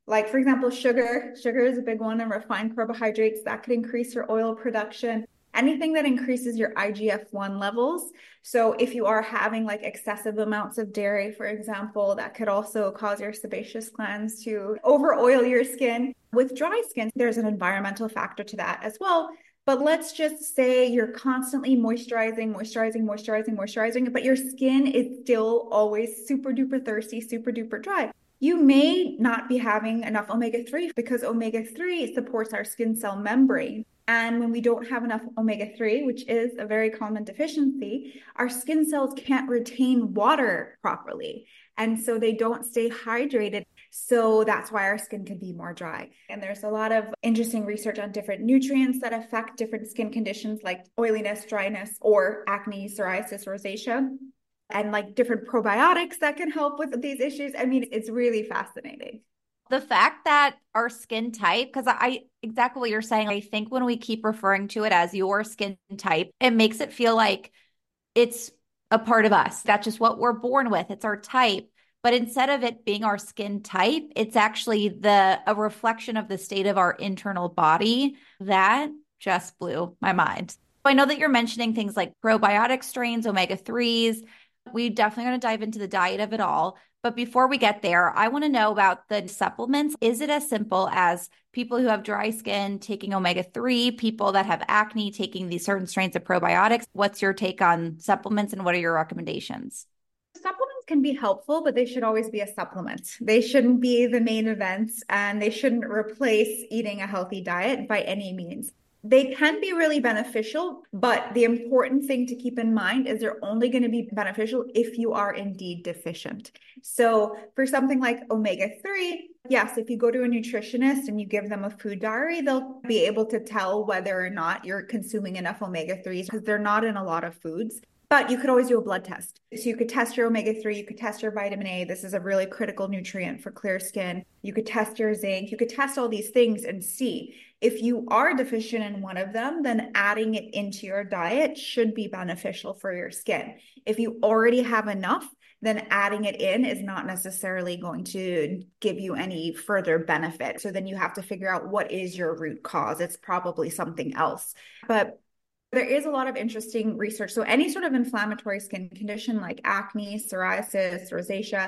Like, for example, sugar. Sugar is a big one, and refined carbohydrates that could increase your oil production. Anything that increases your I G F one levels. So if you are having like excessive amounts of dairy, for example, that could also cause your sebaceous glands to over oil your skin. With dry skin, there's an environmental factor to that as well. But let's just say you're constantly moisturizing, moisturizing, moisturizing, moisturizing, but your skin is still always super duper thirsty, super duper dry. You may not be having enough omega three because omega three supports our skin cell membrane. And when we don't have enough omega three, which is a very common deficiency, our skin cells can't retain water properly. And so they don't stay hydrated. So that's why our skin can be more dry. And there's a lot of interesting research on different nutrients that affect different skin conditions like oiliness, dryness, or acne, psoriasis, rosacea, and like different probiotics that can help with these issues. I mean, it's really fascinating. The fact that our skin type, because I exactly what you're saying, I think when we keep referring to it as your skin type, it makes it feel like it's a part of us. That's just what we're born with. It's our type. But instead of it being our skin type, it's actually the a reflection of the state of our internal body. That just blew my mind. I know that you're mentioning things like probiotic strains, omega threes. We definitely going to dive into the diet of it all. But before we get there, I want to know about the supplements. Is it as simple as people who have dry skin taking omega three, people that have acne taking these certain strains of probiotics? What's your take on supplements and what are your recommendations? Supplements can be helpful, but they should always be a supplement. They shouldn't be the main events, and they shouldn't replace eating a healthy diet by any means. They can be really beneficial, but the important thing to keep in mind is they're only going to be beneficial if you are indeed deficient. So for something like omega three, yes, if you go to a nutritionist and you give them a food diary, they'll be able to tell whether or not you're consuming enough omega threes because they're not in a lot of foods. But you could always do a blood test. So you could test your omega three, you could test your vitamin A. This is a really critical nutrient for clear skin. You could test your zinc. You could test all these things and see. If you are deficient in one of them, then adding it into your diet should be beneficial for your skin. If you already have enough, then adding it in is not necessarily going to give you any further benefit. So then you have to figure out what is your root cause. It's probably something else. But there is a lot of interesting research. So any sort of inflammatory skin condition like acne, psoriasis, rosacea,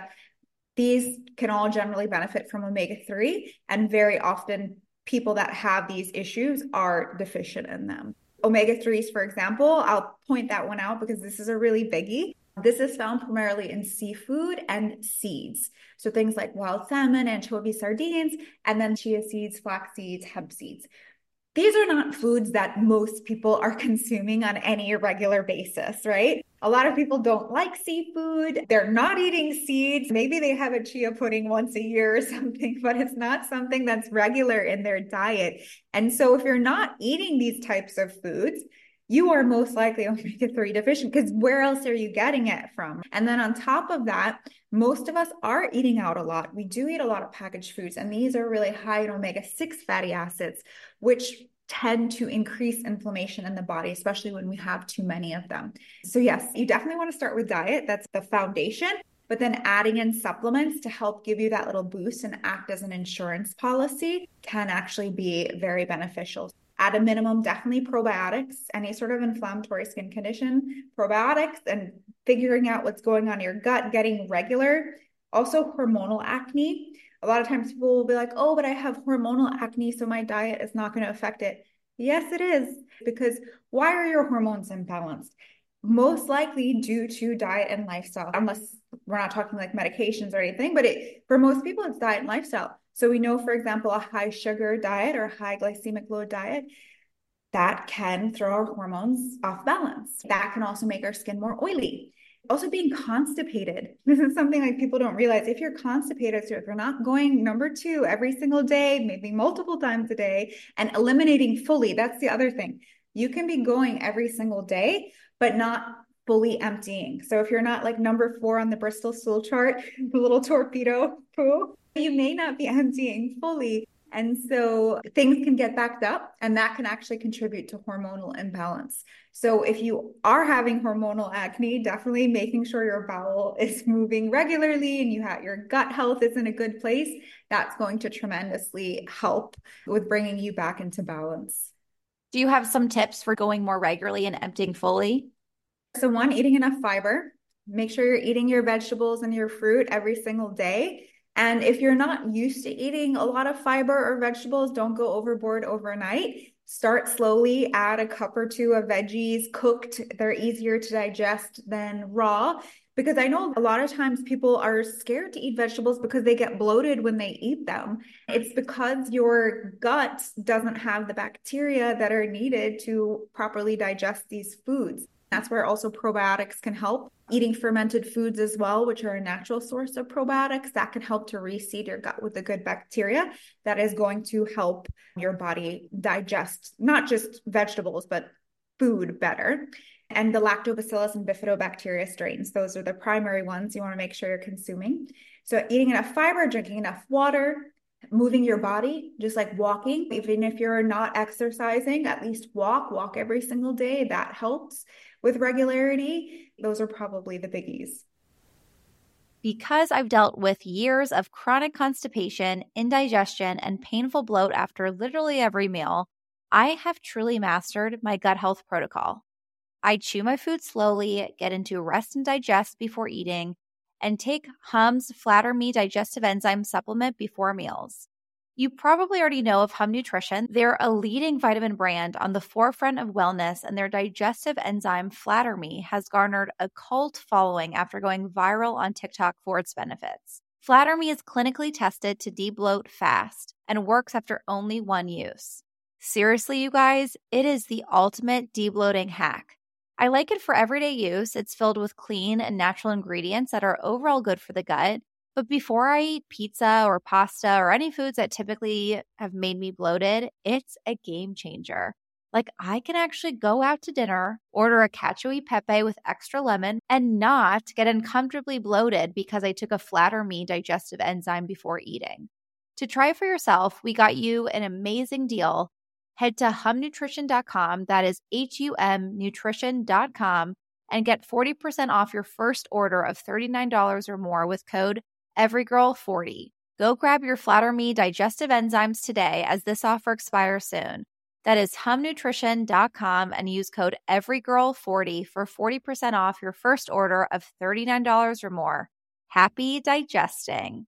these can all generally benefit from omega three. And very often people that have these issues are deficient in them. omega threes, for example, I'll point that one out because this is a really biggie. This is found primarily in seafood and seeds. So things like wild salmon, anchovy, sardines, and then chia seeds, flax seeds, hemp seeds. These are not foods that most people are consuming on any regular basis, right? A lot of people don't like seafood. They're not eating seeds. Maybe they have a chia pudding once a year or something, but it's not something that's regular in their diet. And so if you're not eating these types of foods, you are most likely omega three deficient because where else are you getting it from? And then on top of that, most of us are eating out a lot. We do eat a lot of packaged foods, and these are really high in omega six fatty acids, which tend to increase inflammation in the body, especially when we have too many of them. So yes, you definitely want to start with diet. That's the foundation. But then adding in supplements to help give you that little boost and act as an insurance policy can actually be very beneficial. At a minimum, definitely probiotics, any sort of inflammatory skin condition, probiotics, and figuring out what's going on in your gut, getting regular. Also hormonal acne. A lot of times people will be like, oh, but I have hormonal acne, so my diet is not going to affect it. Yes, it is. Because why are your hormones imbalanced? Most likely due to diet and lifestyle, unless we're not talking like medications or anything, but it, for most people, it's diet and lifestyle. So we know, for example, a high sugar diet or a high glycemic load diet, that can throw our hormones off balance. That can also make our skin more oily. Also being constipated. This is something like people don't realize. If you're constipated, so if you're not going number two every single day, maybe multiple times a day, and eliminating fully, that's the other thing. You can be going every single day, but not fully emptying. So if you're not like number four on the Bristol stool chart, the little torpedo poo, you may not be emptying fully. And so things can get backed up, and that can actually contribute to hormonal imbalance. So if you are having hormonal acne, definitely making sure your bowel is moving regularly and you have your gut health is in a good place. That's going to tremendously help with bringing you back into balance. Do you have some tips for going more regularly and emptying fully? So one, eating enough fiber. Make sure you're eating your vegetables and your fruit every single day. And if you're not used to eating a lot of fiber or vegetables, don't go overboard overnight. Start slowly, add a cup or two of veggies cooked. They're easier to digest than raw, because I know a lot of times people are scared to eat vegetables because they get bloated when they eat them. It's because your gut doesn't have the bacteria that are needed to properly digest these foods. That's where also probiotics can help. Eating fermented foods as well, which are a natural source of probiotics, that can help to reseed your gut with the good bacteria that is going to help your body digest not just vegetables, but food better. And the lactobacillus and bifidobacteria strains, those are the primary ones you want to make sure you're consuming. So eating enough fiber, drinking enough water, moving your body, just like walking. Even if you're not exercising, at least walk, walk every single day. That helps with regularity. Those are probably the biggies. Because I've dealt with years of chronic constipation, indigestion, and painful bloat after literally every meal, I have truly mastered my gut health protocol. I chew my food slowly, get into rest and digest before eating, and take Hum's Flatter Me digestive enzyme supplement before meals. You probably already know of Hum Nutrition. They're a leading vitamin brand on the forefront of wellness, and their digestive enzyme Flatter Me has garnered a cult following after going viral on TikTok for its benefits. Flatter Me is clinically tested to de-bloat fast and works after only one use. Seriously, you guys, it is the ultimate de-bloating hack. I like it for everyday use. It's filled with clean and natural ingredients that are overall good for the gut. But before I eat pizza or pasta or any foods that typically have made me bloated, it's a game changer. Like, I can actually go out to dinner, order a cacio e pepe with extra lemon, and not get uncomfortably bloated because I took a Flatter Me digestive enzyme before eating. To try it for yourself, we got you an amazing deal. Head to hum nutrition dot com, that is H U M nutrition dot com, and get forty percent off your first order of thirty-nine dollars or more with code every girl forty. Go grab your Flatter Me digestive enzymes today, as this offer expires soon. That is hum nutrition dot com, and use code every girl forty for forty percent off your first order of thirty-nine dollars or more. Happy digesting.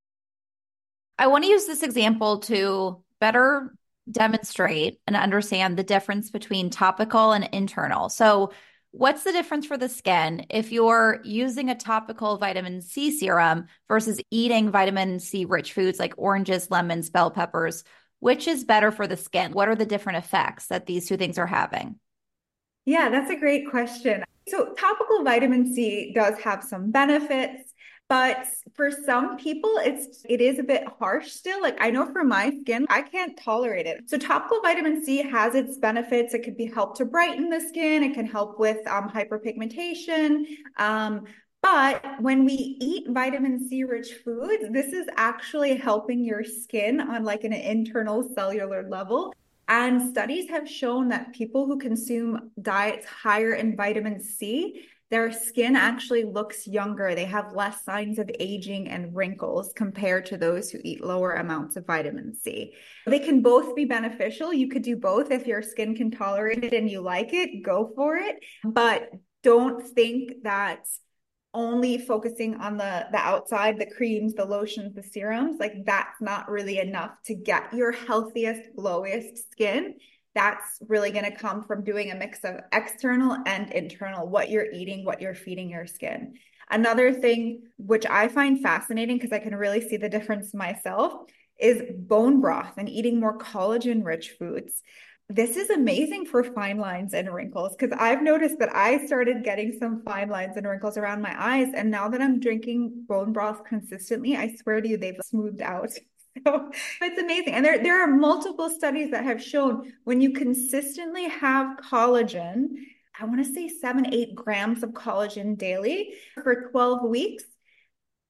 I want to use this example to better demonstrate and understand the difference between topical and internal. So what's the difference for the skin if you're using a topical vitamin C serum versus eating vitamin C rich foods like oranges, lemons, bell peppers? Which is better for the skin? What are the different effects that these two things are having? Yeah, that's a great question. So topical vitamin C does have some benefits, but for some people, it's it is a bit harsh still. Like, I know for my skin, I can't tolerate it. So topical vitamin C has its benefits. It could be help to brighten the skin. It can help with um, hyperpigmentation. Um, but when we eat vitamin C rich foods, this is actually helping your skin on like an internal cellular level. And studies have shown that people who consume diets higher in vitamin C, their skin actually looks younger. They have less signs of aging and wrinkles compared to those who eat lower amounts of vitamin C. They can both be beneficial. You could do both. If your skin can tolerate it and you like it, go for it. But don't think that only focusing on the, the outside, the creams, the lotions, the serums, like that's not really enough to get your healthiest, glowiest skin. That's really going to come from doing a mix of external and internal, what you're eating, what you're feeding your skin. Another thing, which I find fascinating because I can really see the difference myself, is bone broth and eating more collagen-rich foods. This is amazing for fine lines and wrinkles, because I've noticed that I started getting some fine lines and wrinkles around my eyes. And now that I'm drinking bone broth consistently, I swear to you, they've smoothed out. So it's amazing. And there, there are multiple studies that have shown when you consistently have collagen, I want to say seven, eight grams of collagen daily for twelve weeks,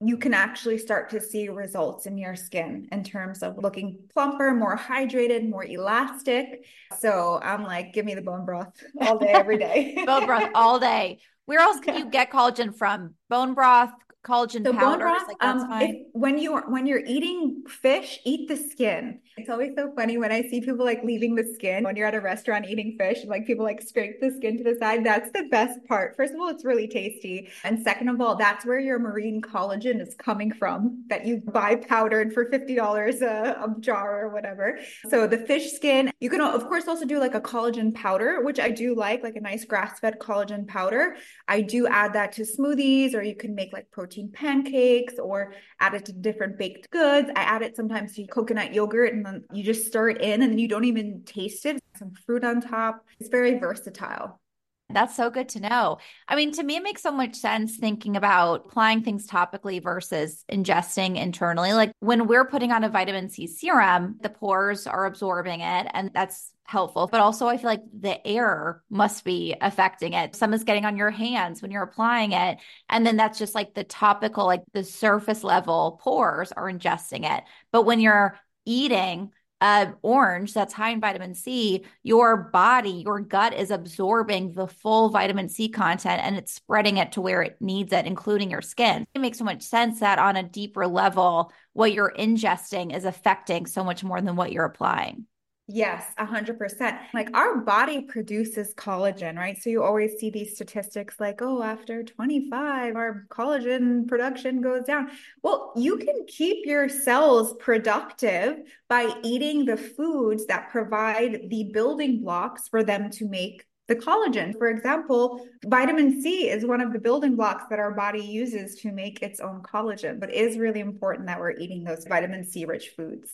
you can actually start to see results in your skin in terms of looking plumper, more hydrated, more elastic. So I'm like, give me the bone broth all day, every day. Bone broth all day. Where else can you get collagen from? Bone broth, collagen So bone powders, broth, like that's um, fine. if when you are when you're eating fish, eat the skin. It's always so funny when I see people like leaving the skin when you're at a restaurant eating fish, like people like scrape the skin to the side. That's the best part. First of all, it's really tasty. And second of all, that's where your marine collagen is coming from that you buy powdered for fifty dollars a, a jar or whatever. So the fish skin, you can of course also do like a collagen powder, which I do like, like a nice grass-fed collagen powder. I do add that to smoothies, or you can make like protein pancakes or add it to different baked goods. I add it sometimes to coconut yogurt, and then you just stir it in and then you don't even taste it. Some fruit on top. It's very versatile. That's so good to know. I mean, to me, it makes so much sense thinking about applying things topically versus ingesting internally. Like when we're putting on a vitamin C serum, the pores are absorbing it, and that's helpful. But also, I feel like the air must be affecting it. Some is getting on your hands when you're applying it. And then that's just like the topical, like the surface level pores are ingesting it. But when you're eating Uh, orange that's high in vitamin C, your body, your gut is absorbing the full vitamin C content and it's spreading it to where it needs it, including your skin. It makes so much sense that on a deeper level, what you're ingesting is affecting so much more than what you're applying. Yes, a hundred percent. Like our body produces collagen, right? So you always see these statistics like, oh, after twenty-five, our collagen production goes down. Well, you can keep your cells productive by eating the foods that provide the building blocks for them to make the collagen. For example, vitamin C is one of the building blocks that our body uses to make its own collagen, but it is really important that we're eating those vitamin C rich foods.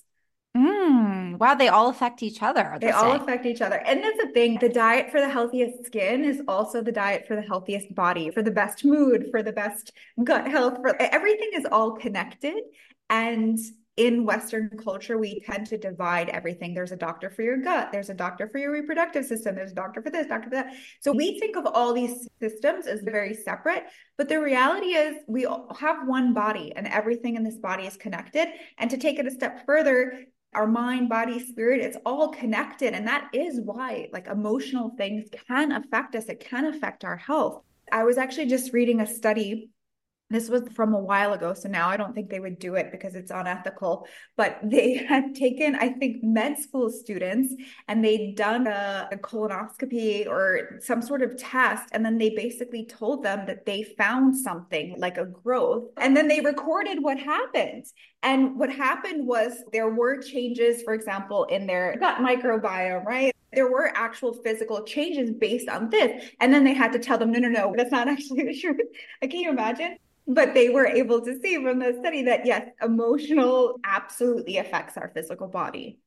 Mm, wow, they all affect each other. They all affect each other. And that's the thing. The diet for the healthiest skin is also the diet for the healthiest body, for the best mood, for the best gut health, for everything is all connected. And in Western culture, we tend to divide everything. There's a doctor for your gut. There's a doctor for your reproductive system. There's a doctor for this, doctor for that. So we think of all these systems as very separate, but the reality is we all have one body and everything in this body is connected. And to take it a step further, our mind, body, spirit, it's all connected. And that is why like emotional things can affect us. It can affect our health. I was actually just reading a study. This was from a while ago, so now I don't think they would do it because it's unethical, but they had taken, I think, med school students and they'd done a, a colonoscopy or some sort of test. And then they basically told them that they found something like a growth. And then they recorded what happened. And what happened was there were changes, for example, in their gut microbiome, right? There were actual physical changes based on this. And then they had to tell them, no, no, no, that's not actually the truth. Can you imagine? But they were able to see from the study that, yes, emotional absolutely affects our physical body.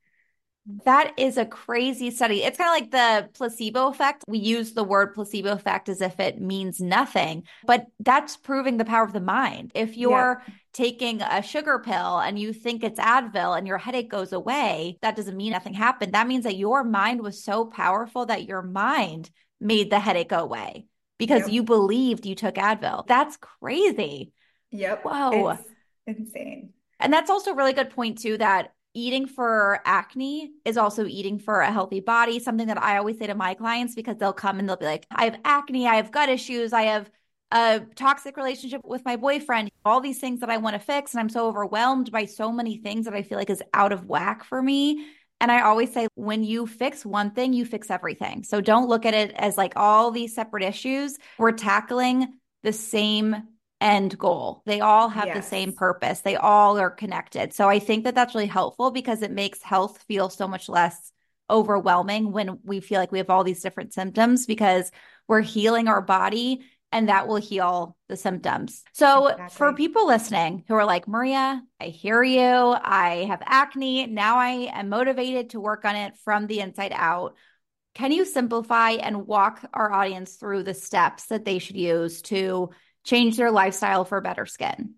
That is a crazy study. It's kind of like the placebo effect. We use the word placebo effect as if it means nothing, but that's proving the power of the mind. If you're yeah. taking a sugar pill and you think it's Advil and your headache goes away, that doesn't mean nothing happened. That means that your mind was so powerful that your mind made the headache go away because yep. you believed you took Advil. That's crazy. Yep. Whoa. It's insane. And that's also a really good point too, that eating for acne is also eating for a healthy body. Something that I always say to my clients, because they'll come and they'll be like, I have acne, I have gut issues, I have a toxic relationship with my boyfriend, all these things that I want to fix. And I'm so overwhelmed by so many things that I feel like is out of whack for me. And I always say, when you fix one thing, you fix everything. So don't look at it as like all these separate issues. We're tackling the same end goal. They all have yes. the same purpose. They all are connected. So I think that that's really helpful because it makes health feel so much less overwhelming when we feel like we have all these different symptoms, because we're healing our body and that will heal the symptoms. So exactly. for people listening who are like, Maria, I hear you. I have acne. Now I am motivated to work on it from the inside out. Can you simplify and walk our audience through the steps that they should use to change their lifestyle for better skin?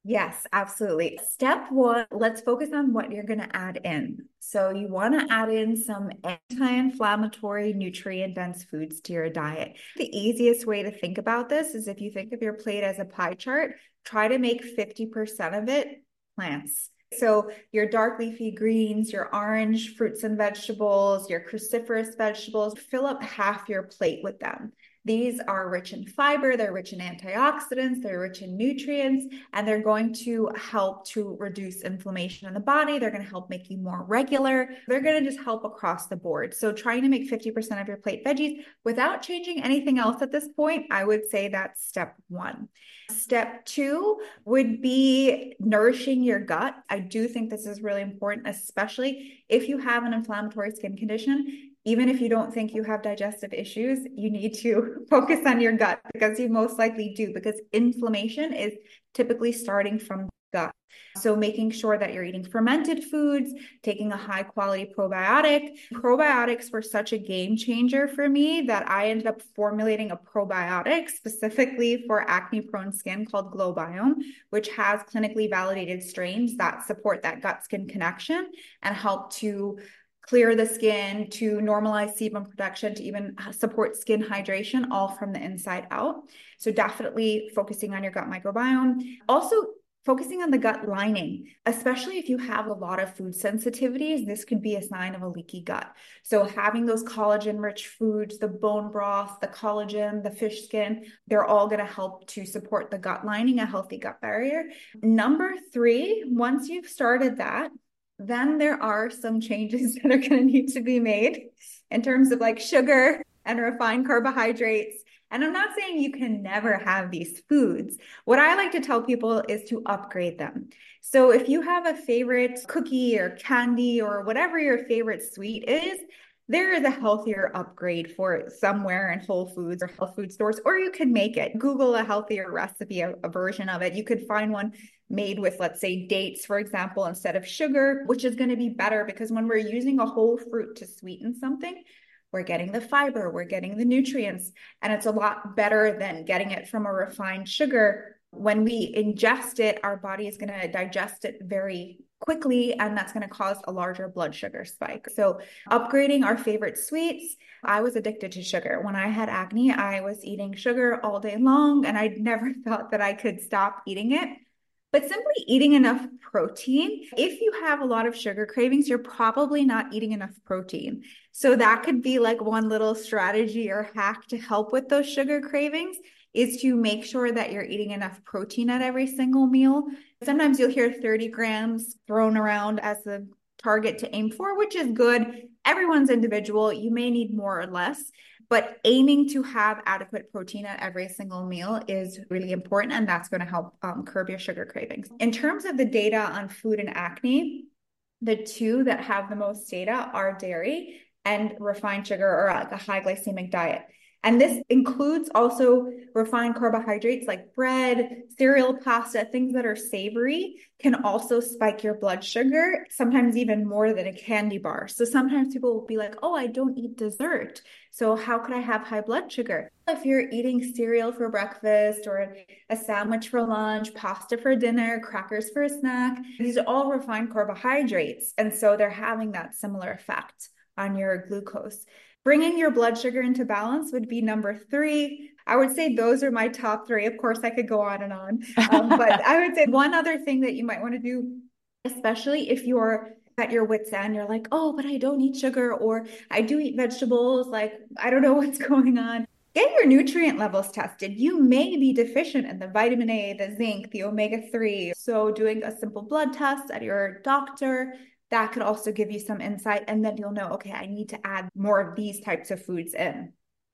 Yes, absolutely. Step one, let's focus on what you're going to add in. So you want to add in some anti-inflammatory, nutrient-dense foods to your diet. The easiest way to think about this is if you think of your plate as a pie chart, try to make fifty percent of it plants. So your dark leafy greens, your orange fruits and vegetables, your cruciferous vegetables, fill up half your plate with them. These are rich in fiber, they're rich in antioxidants, they're rich in nutrients, and they're going to help to reduce inflammation in the body. They're going to help make you more regular. They're going to just help across the board. So trying to make fifty percent of your plate veggies without changing anything else at this point, I would say that's step one. Step two would be nourishing your gut. I do think this is really important, especially if you have an inflammatory skin condition. Even if you don't think you have digestive issues, you need to focus on your gut because you most likely do, because inflammation is typically starting from the gut. So making sure that you're eating fermented foods, taking a high quality probiotic. Probiotics were such a game changer for me that I ended up formulating a probiotic specifically for acne prone skin called GlowBiome, which has clinically validated strains that support that gut skin connection and help to clear the skin, to normalize sebum production, to even support skin hydration, all from the inside out. So definitely focusing on your gut microbiome. Also, focusing on the gut lining, especially if you have a lot of food sensitivities, this could be a sign of a leaky gut. So having those collagen-rich foods, the bone broth, the collagen, the fish skin, they're all going to help to support the gut lining, a healthy gut barrier. Number three, once you've started that, then there are some changes that are going to need to be made in terms of like sugar and refined carbohydrates. And I'm not saying you can never have these foods. What I like to tell people is to upgrade them. So if you have a favorite cookie or candy or whatever your favorite sweet is, there is a healthier upgrade for it somewhere in Whole Foods or health food stores, or you can make it. Google a healthier recipe, a, a version of it. You could find one made with, let's say, dates, for example, instead of sugar, which is going to be better because when we're using a whole fruit to sweeten something, we're getting the fiber, we're getting the nutrients, and it's a lot better than getting it from a refined sugar. When we ingest it, our body is going to digest it very quickly, and that's going to cause a larger blood sugar spike. So upgrading our favorite sweets. I was addicted to sugar. When I had acne, I was eating sugar all day long, and I never thought that I could stop eating it. But simply eating enough protein. If you have a lot of sugar cravings, you're probably not eating enough protein. So that could be like one little strategy or hack to help with those sugar cravings, is to make sure that you're eating enough protein at every single meal. Sometimes you'll hear thirty grams thrown around as the target to aim for, which is good. Everyone's individual. You may need more or less, but aiming to have adequate protein at every single meal is really important, and that's going to help um, curb your sugar cravings. In terms of the data on food and acne, the two that have the most data are dairy and refined sugar, or like a high glycemic diet. And this includes also refined carbohydrates like bread, cereal, pasta, things that are savory can also spike your blood sugar, sometimes even more than a candy bar. So sometimes people will be like, oh, I don't eat dessert, so how could I have high blood sugar? If you're eating cereal for breakfast or a sandwich for lunch, pasta for dinner, crackers for a snack, these are all refined carbohydrates. And so they're having that similar effect on your glucose. Bringing your blood sugar into balance would be number three. I would say those are my top three. Of course, I could go on and on. Um, but I would say one other thing that you might want to do, especially if you're at your wit's end, you're like, oh, but I don't eat sugar, or I do eat vegetables. Like, I don't know what's going on. Get your nutrient levels tested. You may be deficient in the vitamin A, the zinc, the omega three. So doing a simple blood test at your doctor, that could also give you some insight, and then you'll know, okay, I need to add more of these types of foods in.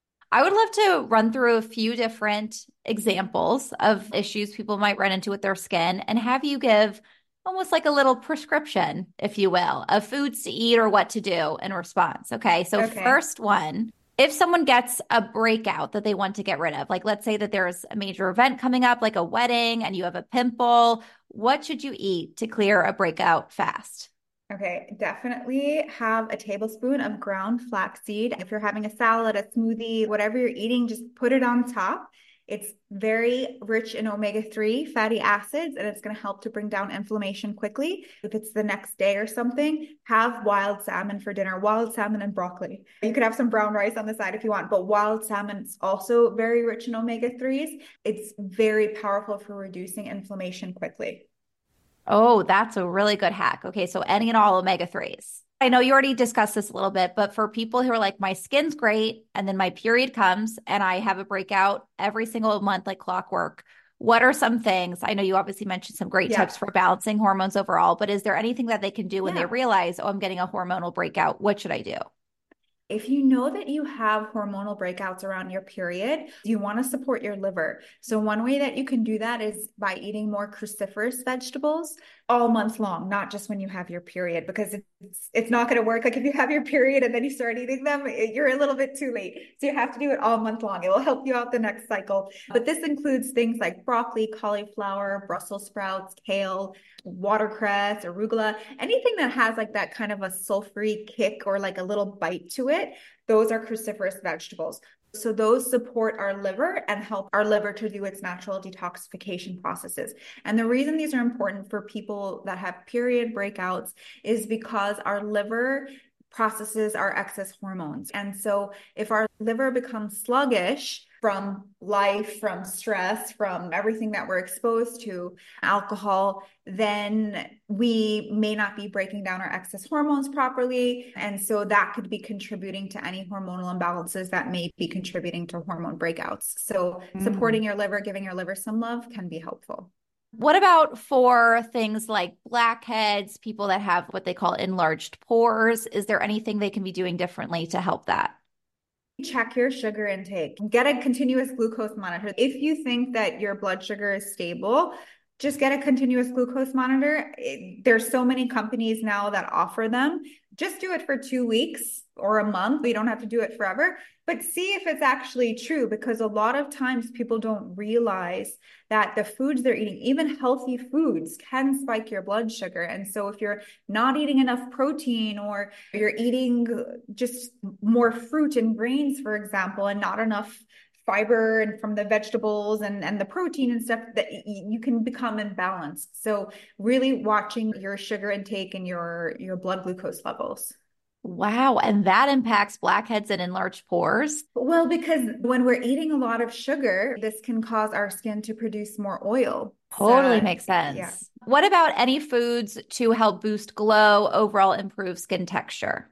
I would love to run through a few different examples of issues people might run into with their skin and have you give almost like a little prescription, if you will, of foods to eat or what to do in response. Okay, so Okay. First one, if someone gets a breakout that they want to get rid of, like let's say that there's a major event coming up, like a wedding, and you have a pimple, what should you eat to clear a breakout fast? Okay, definitely have a tablespoon of ground flaxseed. If you're having a salad, a smoothie, whatever you're eating, just put it on top It's very rich in omega three fatty acids, and it's going to help to bring down inflammation quickly. If it's the next day or something, have wild salmon for dinner, wild salmon and broccoli. You could have some brown rice on the side if you want, but wild salmon is also very rich in omega threes. It's very powerful for reducing inflammation quickly. Oh, that's a really good hack. Okay, so any and all omega threes. I know you already discussed this a little bit, but for people who are like, my skin's great, and then my period comes and I have a breakout every single month like clockwork, what are some things? I know you obviously mentioned some great Yeah. tips for balancing hormones overall, but is there anything that they can do when Yeah. they realize, oh, I'm getting a hormonal breakout? What should I do? If you know that you have hormonal breakouts around your period, you want to support your liver. So one way that you can do that is by eating more cruciferous vegetables all month long, not just when you have your period, because it's it's not going to work. Like if you have your period and then you start eating them, you're a little bit too late. So you have to do it all month long. It will help you out the next cycle. But this includes things like broccoli, cauliflower, Brussels sprouts, kale, watercress, arugula, anything that has like that kind of a sulfury kick or like a little bite to it. Those are cruciferous vegetables. So those support our liver and help our liver to do its natural detoxification processes. And the reason these are important for people that have period breakouts is because our liver processes our excess hormones. And so if our liver becomes sluggish from life, from stress, from everything that we're exposed to, alcohol, then we may not be breaking down our excess hormones properly. And so that could be contributing to any hormonal imbalances that may be contributing to hormone breakouts. So mm. supporting your liver, giving your liver some love can be helpful. What about for things like blackheads, people that have what they call enlarged pores? Is there anything they can be doing differently to help that? Check your sugar intake. Get a continuous glucose monitor. If you think that your blood sugar is stable, just get a continuous glucose monitor. It, there's so many companies now that offer them. Just do it for two weeks or a month. You don't have to do it forever, but see if it's actually true, because a lot of times people don't realize that the foods they're eating, even healthy foods, can spike your blood sugar. And so if you're not eating enough protein, or you're eating just more fruit and grains, for example, and not enough fiber and from the vegetables and, and the protein and stuff, that you can become imbalanced. So really watching your sugar intake and your, your blood glucose levels. Wow. And that impacts blackheads and enlarged pores? Well, because when we're eating a lot of sugar, this can cause our skin to produce more oil. Totally so, makes sense. Yeah. What about any foods to help boost glow, overall improve skin texture?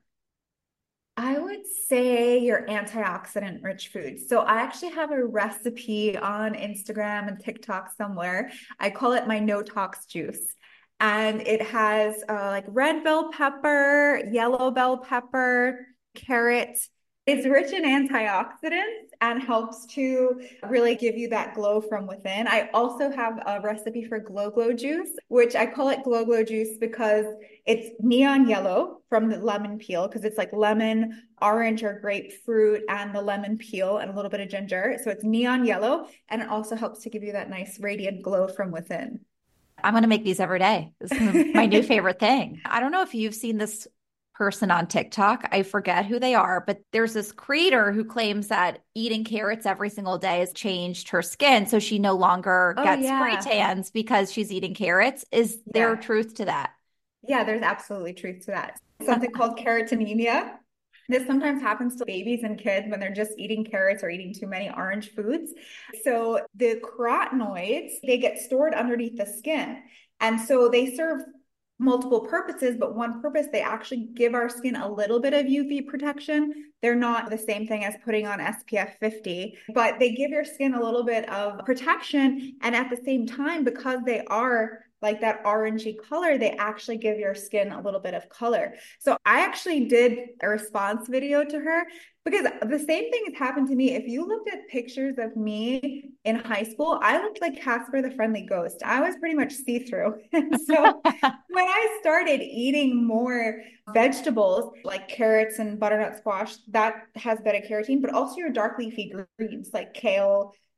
I would say your antioxidant rich foods. So I actually have a recipe on Instagram and TikTok somewhere. I call it my no tox juice. And it has uh, like red bell pepper, yellow bell pepper, carrot. It's rich in antioxidants and helps to really give you that glow from within. I also have a recipe for Glow Glow juice, which I call it Glow Glow juice because it's neon yellow from the lemon peel, because it's like lemon, orange or grapefruit, and the lemon peel and a little bit of ginger. So it's neon yellow, and it also helps to give you that nice radiant glow from within. I'm going to make these every day. This is my new favorite thing. I don't know if you've seen this person on TikTok. I forget who they are, but there's this creator who claims that eating carrots every single day has changed her skin. So she no longer oh, gets yeah. spray tans because she's eating carrots. Is yeah. there truth to that? Yeah, there's absolutely truth to that. Something called carotenemia. This sometimes happens to babies and kids when they're just eating carrots or eating too many orange foods. So the carotenoids, they get stored underneath the skin. And so they serve multiple purposes, but one purpose, they actually give our skin a little bit of U V protection. They're not the same thing as putting on S P F fifty, but they give your skin a little bit of protection. And at the same time, because they are like that orangey color, they actually give your skin a little bit of color. So I actually did a response video to her, because the same thing has happened to me. If you looked at pictures of me in high school, I looked like Casper the Friendly Ghost. I was pretty much see-through. And so when I started eating more vegetables like carrots and butternut squash, that has beta carotene, but also your dark leafy greens like kale,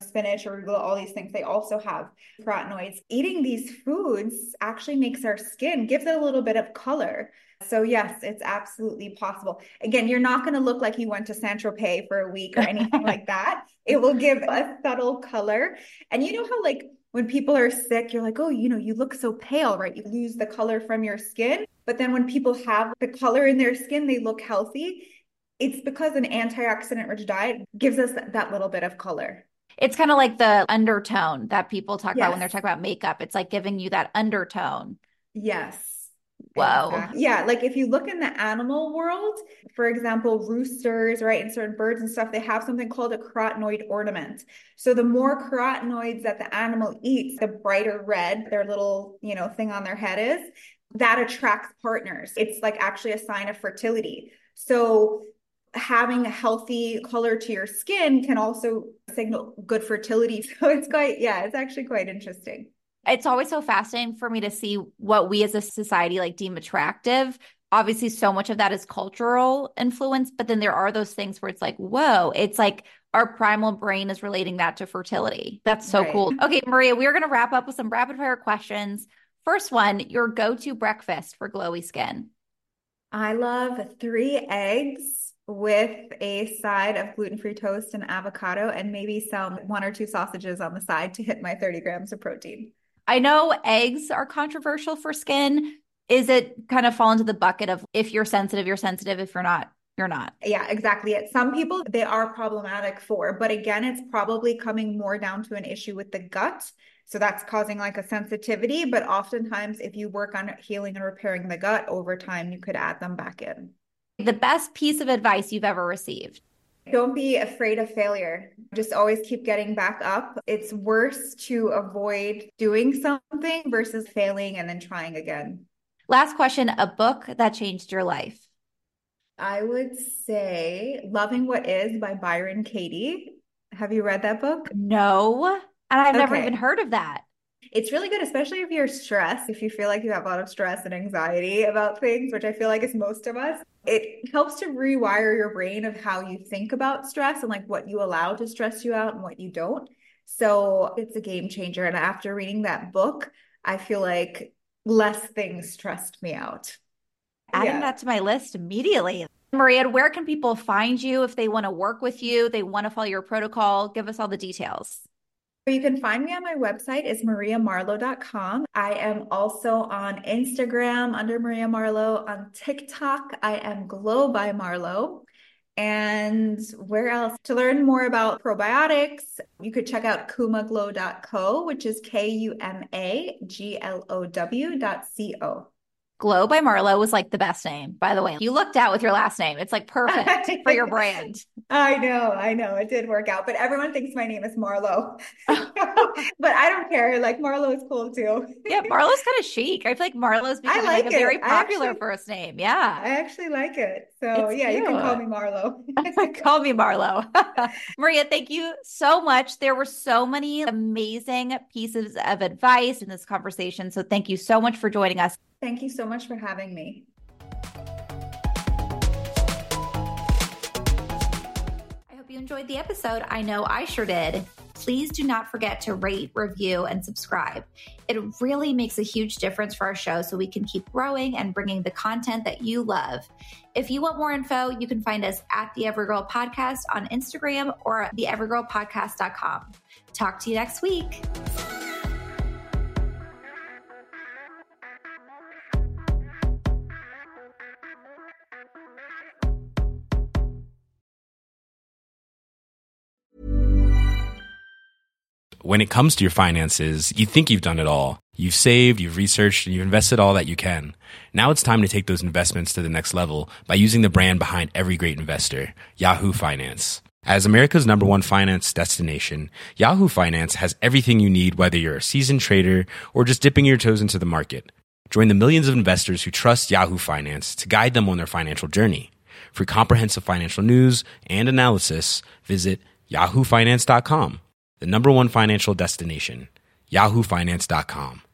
spinach, arugula, all these things, they also have carotenoids. Eating these foods actually makes our skin, gives it a little bit of color. So yes, it's absolutely possible. Again, you're not going to look like you went to Saint-Tropez for a week or anything like that. It will give a subtle color. And you know how like when people are sick, you're like, oh, you know, you look so pale, right? You lose the color from your skin. But then when people have the color in their skin, they look healthy. It's because an antioxidant-rich diet gives us that little bit of color. It's kind of like the undertone that people talk Yes. about when they're talking about makeup. It's like giving you that undertone. Yes. Whoa. Exactly. Yeah. Like if you look in the animal world, for example, roosters, right, and certain birds and stuff, they have something called a carotenoid ornament. So the more carotenoids that the animal eats, the brighter red their little, you know, thing on their head is. That attracts partners. It's like actually a sign of fertility. So having a healthy color to your skin can also signal good fertility. So it's quite, yeah, it's actually quite interesting. It's always so fascinating for me to see what we as a society like deem attractive. Obviously, so much of that is cultural influence, but then there are those things where it's like, whoa, it's like our primal brain is relating that to fertility. That's so Right. cool. Okay, Maria, we're going to wrap up with some rapid fire questions. First one, your go-to breakfast for glowy skin. I love three eggs with a side of gluten-free toast and avocado, and maybe some one or two sausages on the side to hit my thirty grams of protein. I know eggs are controversial for skin. Is it kind of fall into the bucket of if you're sensitive, you're sensitive. If you're not, you're not? Yeah, exactly. It. Some people, they are problematic for, but again, it's probably coming more down to an issue with the gut. So that's causing like a sensitivity, but oftentimes if you work on healing and repairing the gut over time, you could add them back in. The best piece of advice you've ever received? Don't be afraid of failure. Just always keep getting back up. It's worse to avoid doing something versus failing and then trying again. Last question, a book that changed your life? I would say Loving What Is by Byron Katie. Have you read that book? No. And I've never Okay. even heard of that. It's really good, especially if you're stressed, if you feel like you have a lot of stress and anxiety about things, which I feel like is most of us. It helps to rewire your brain of how you think about stress and like what you allow to stress you out and what you don't. So it's a game changer. And after reading that book, I feel like less things stressed me out. Adding Yeah. that to my list immediately. Maria, where can people find you if they want to work with you, they want to follow your protocol? Give us all the details. You can find me on my website is maria marlowe dot com. I am also on Instagram under Maria Marlowe. On TikTok, I am Glow by Marlowe. And where else? To learn more about probiotics, you could check out kumaglow dot co, which is K U M A G L O W dot C O. Glow by Marlowe was like the best name, by the way. You looked out with your last name. It's like perfect for your brand. I know, I know. It did work out, but everyone thinks my name is Marlowe. But I don't care. Like Marlowe is cool too. Yeah, Marlowe's kind of chic. I feel like Marlowe's becoming like like a very it. I popular actually- first name. Yeah. I actually like it. So It's yeah, you can call cute. me Marlowe. Call me Marlowe. Maria, thank you so much. There were so many amazing pieces of advice in this conversation. So thank you so much for joining us. Thank you so much for having me. I hope you enjoyed the episode. I know I sure did. Please do not forget to rate, review, and subscribe. It really makes a huge difference for our show so we can keep growing and bringing the content that you love. If you want more info, you can find us at the Evergirl Podcast on Instagram or the evergirl podcast dot com. Talk to you next week. When it comes to your finances, you think you've done it all. You've saved, you've researched, and you've invested all that you can. Now it's time to take those investments to the next level by using the brand behind every great investor, Yahoo Finance. As America's number one finance destination, Yahoo Finance has everything you need, whether you're a seasoned trader or just dipping your toes into the market. Join the millions of investors who trust Yahoo Finance to guide them on their financial journey. For comprehensive financial news and analysis, visit yahoo finance dot com. The number one financial destination, yahoo finance dot com.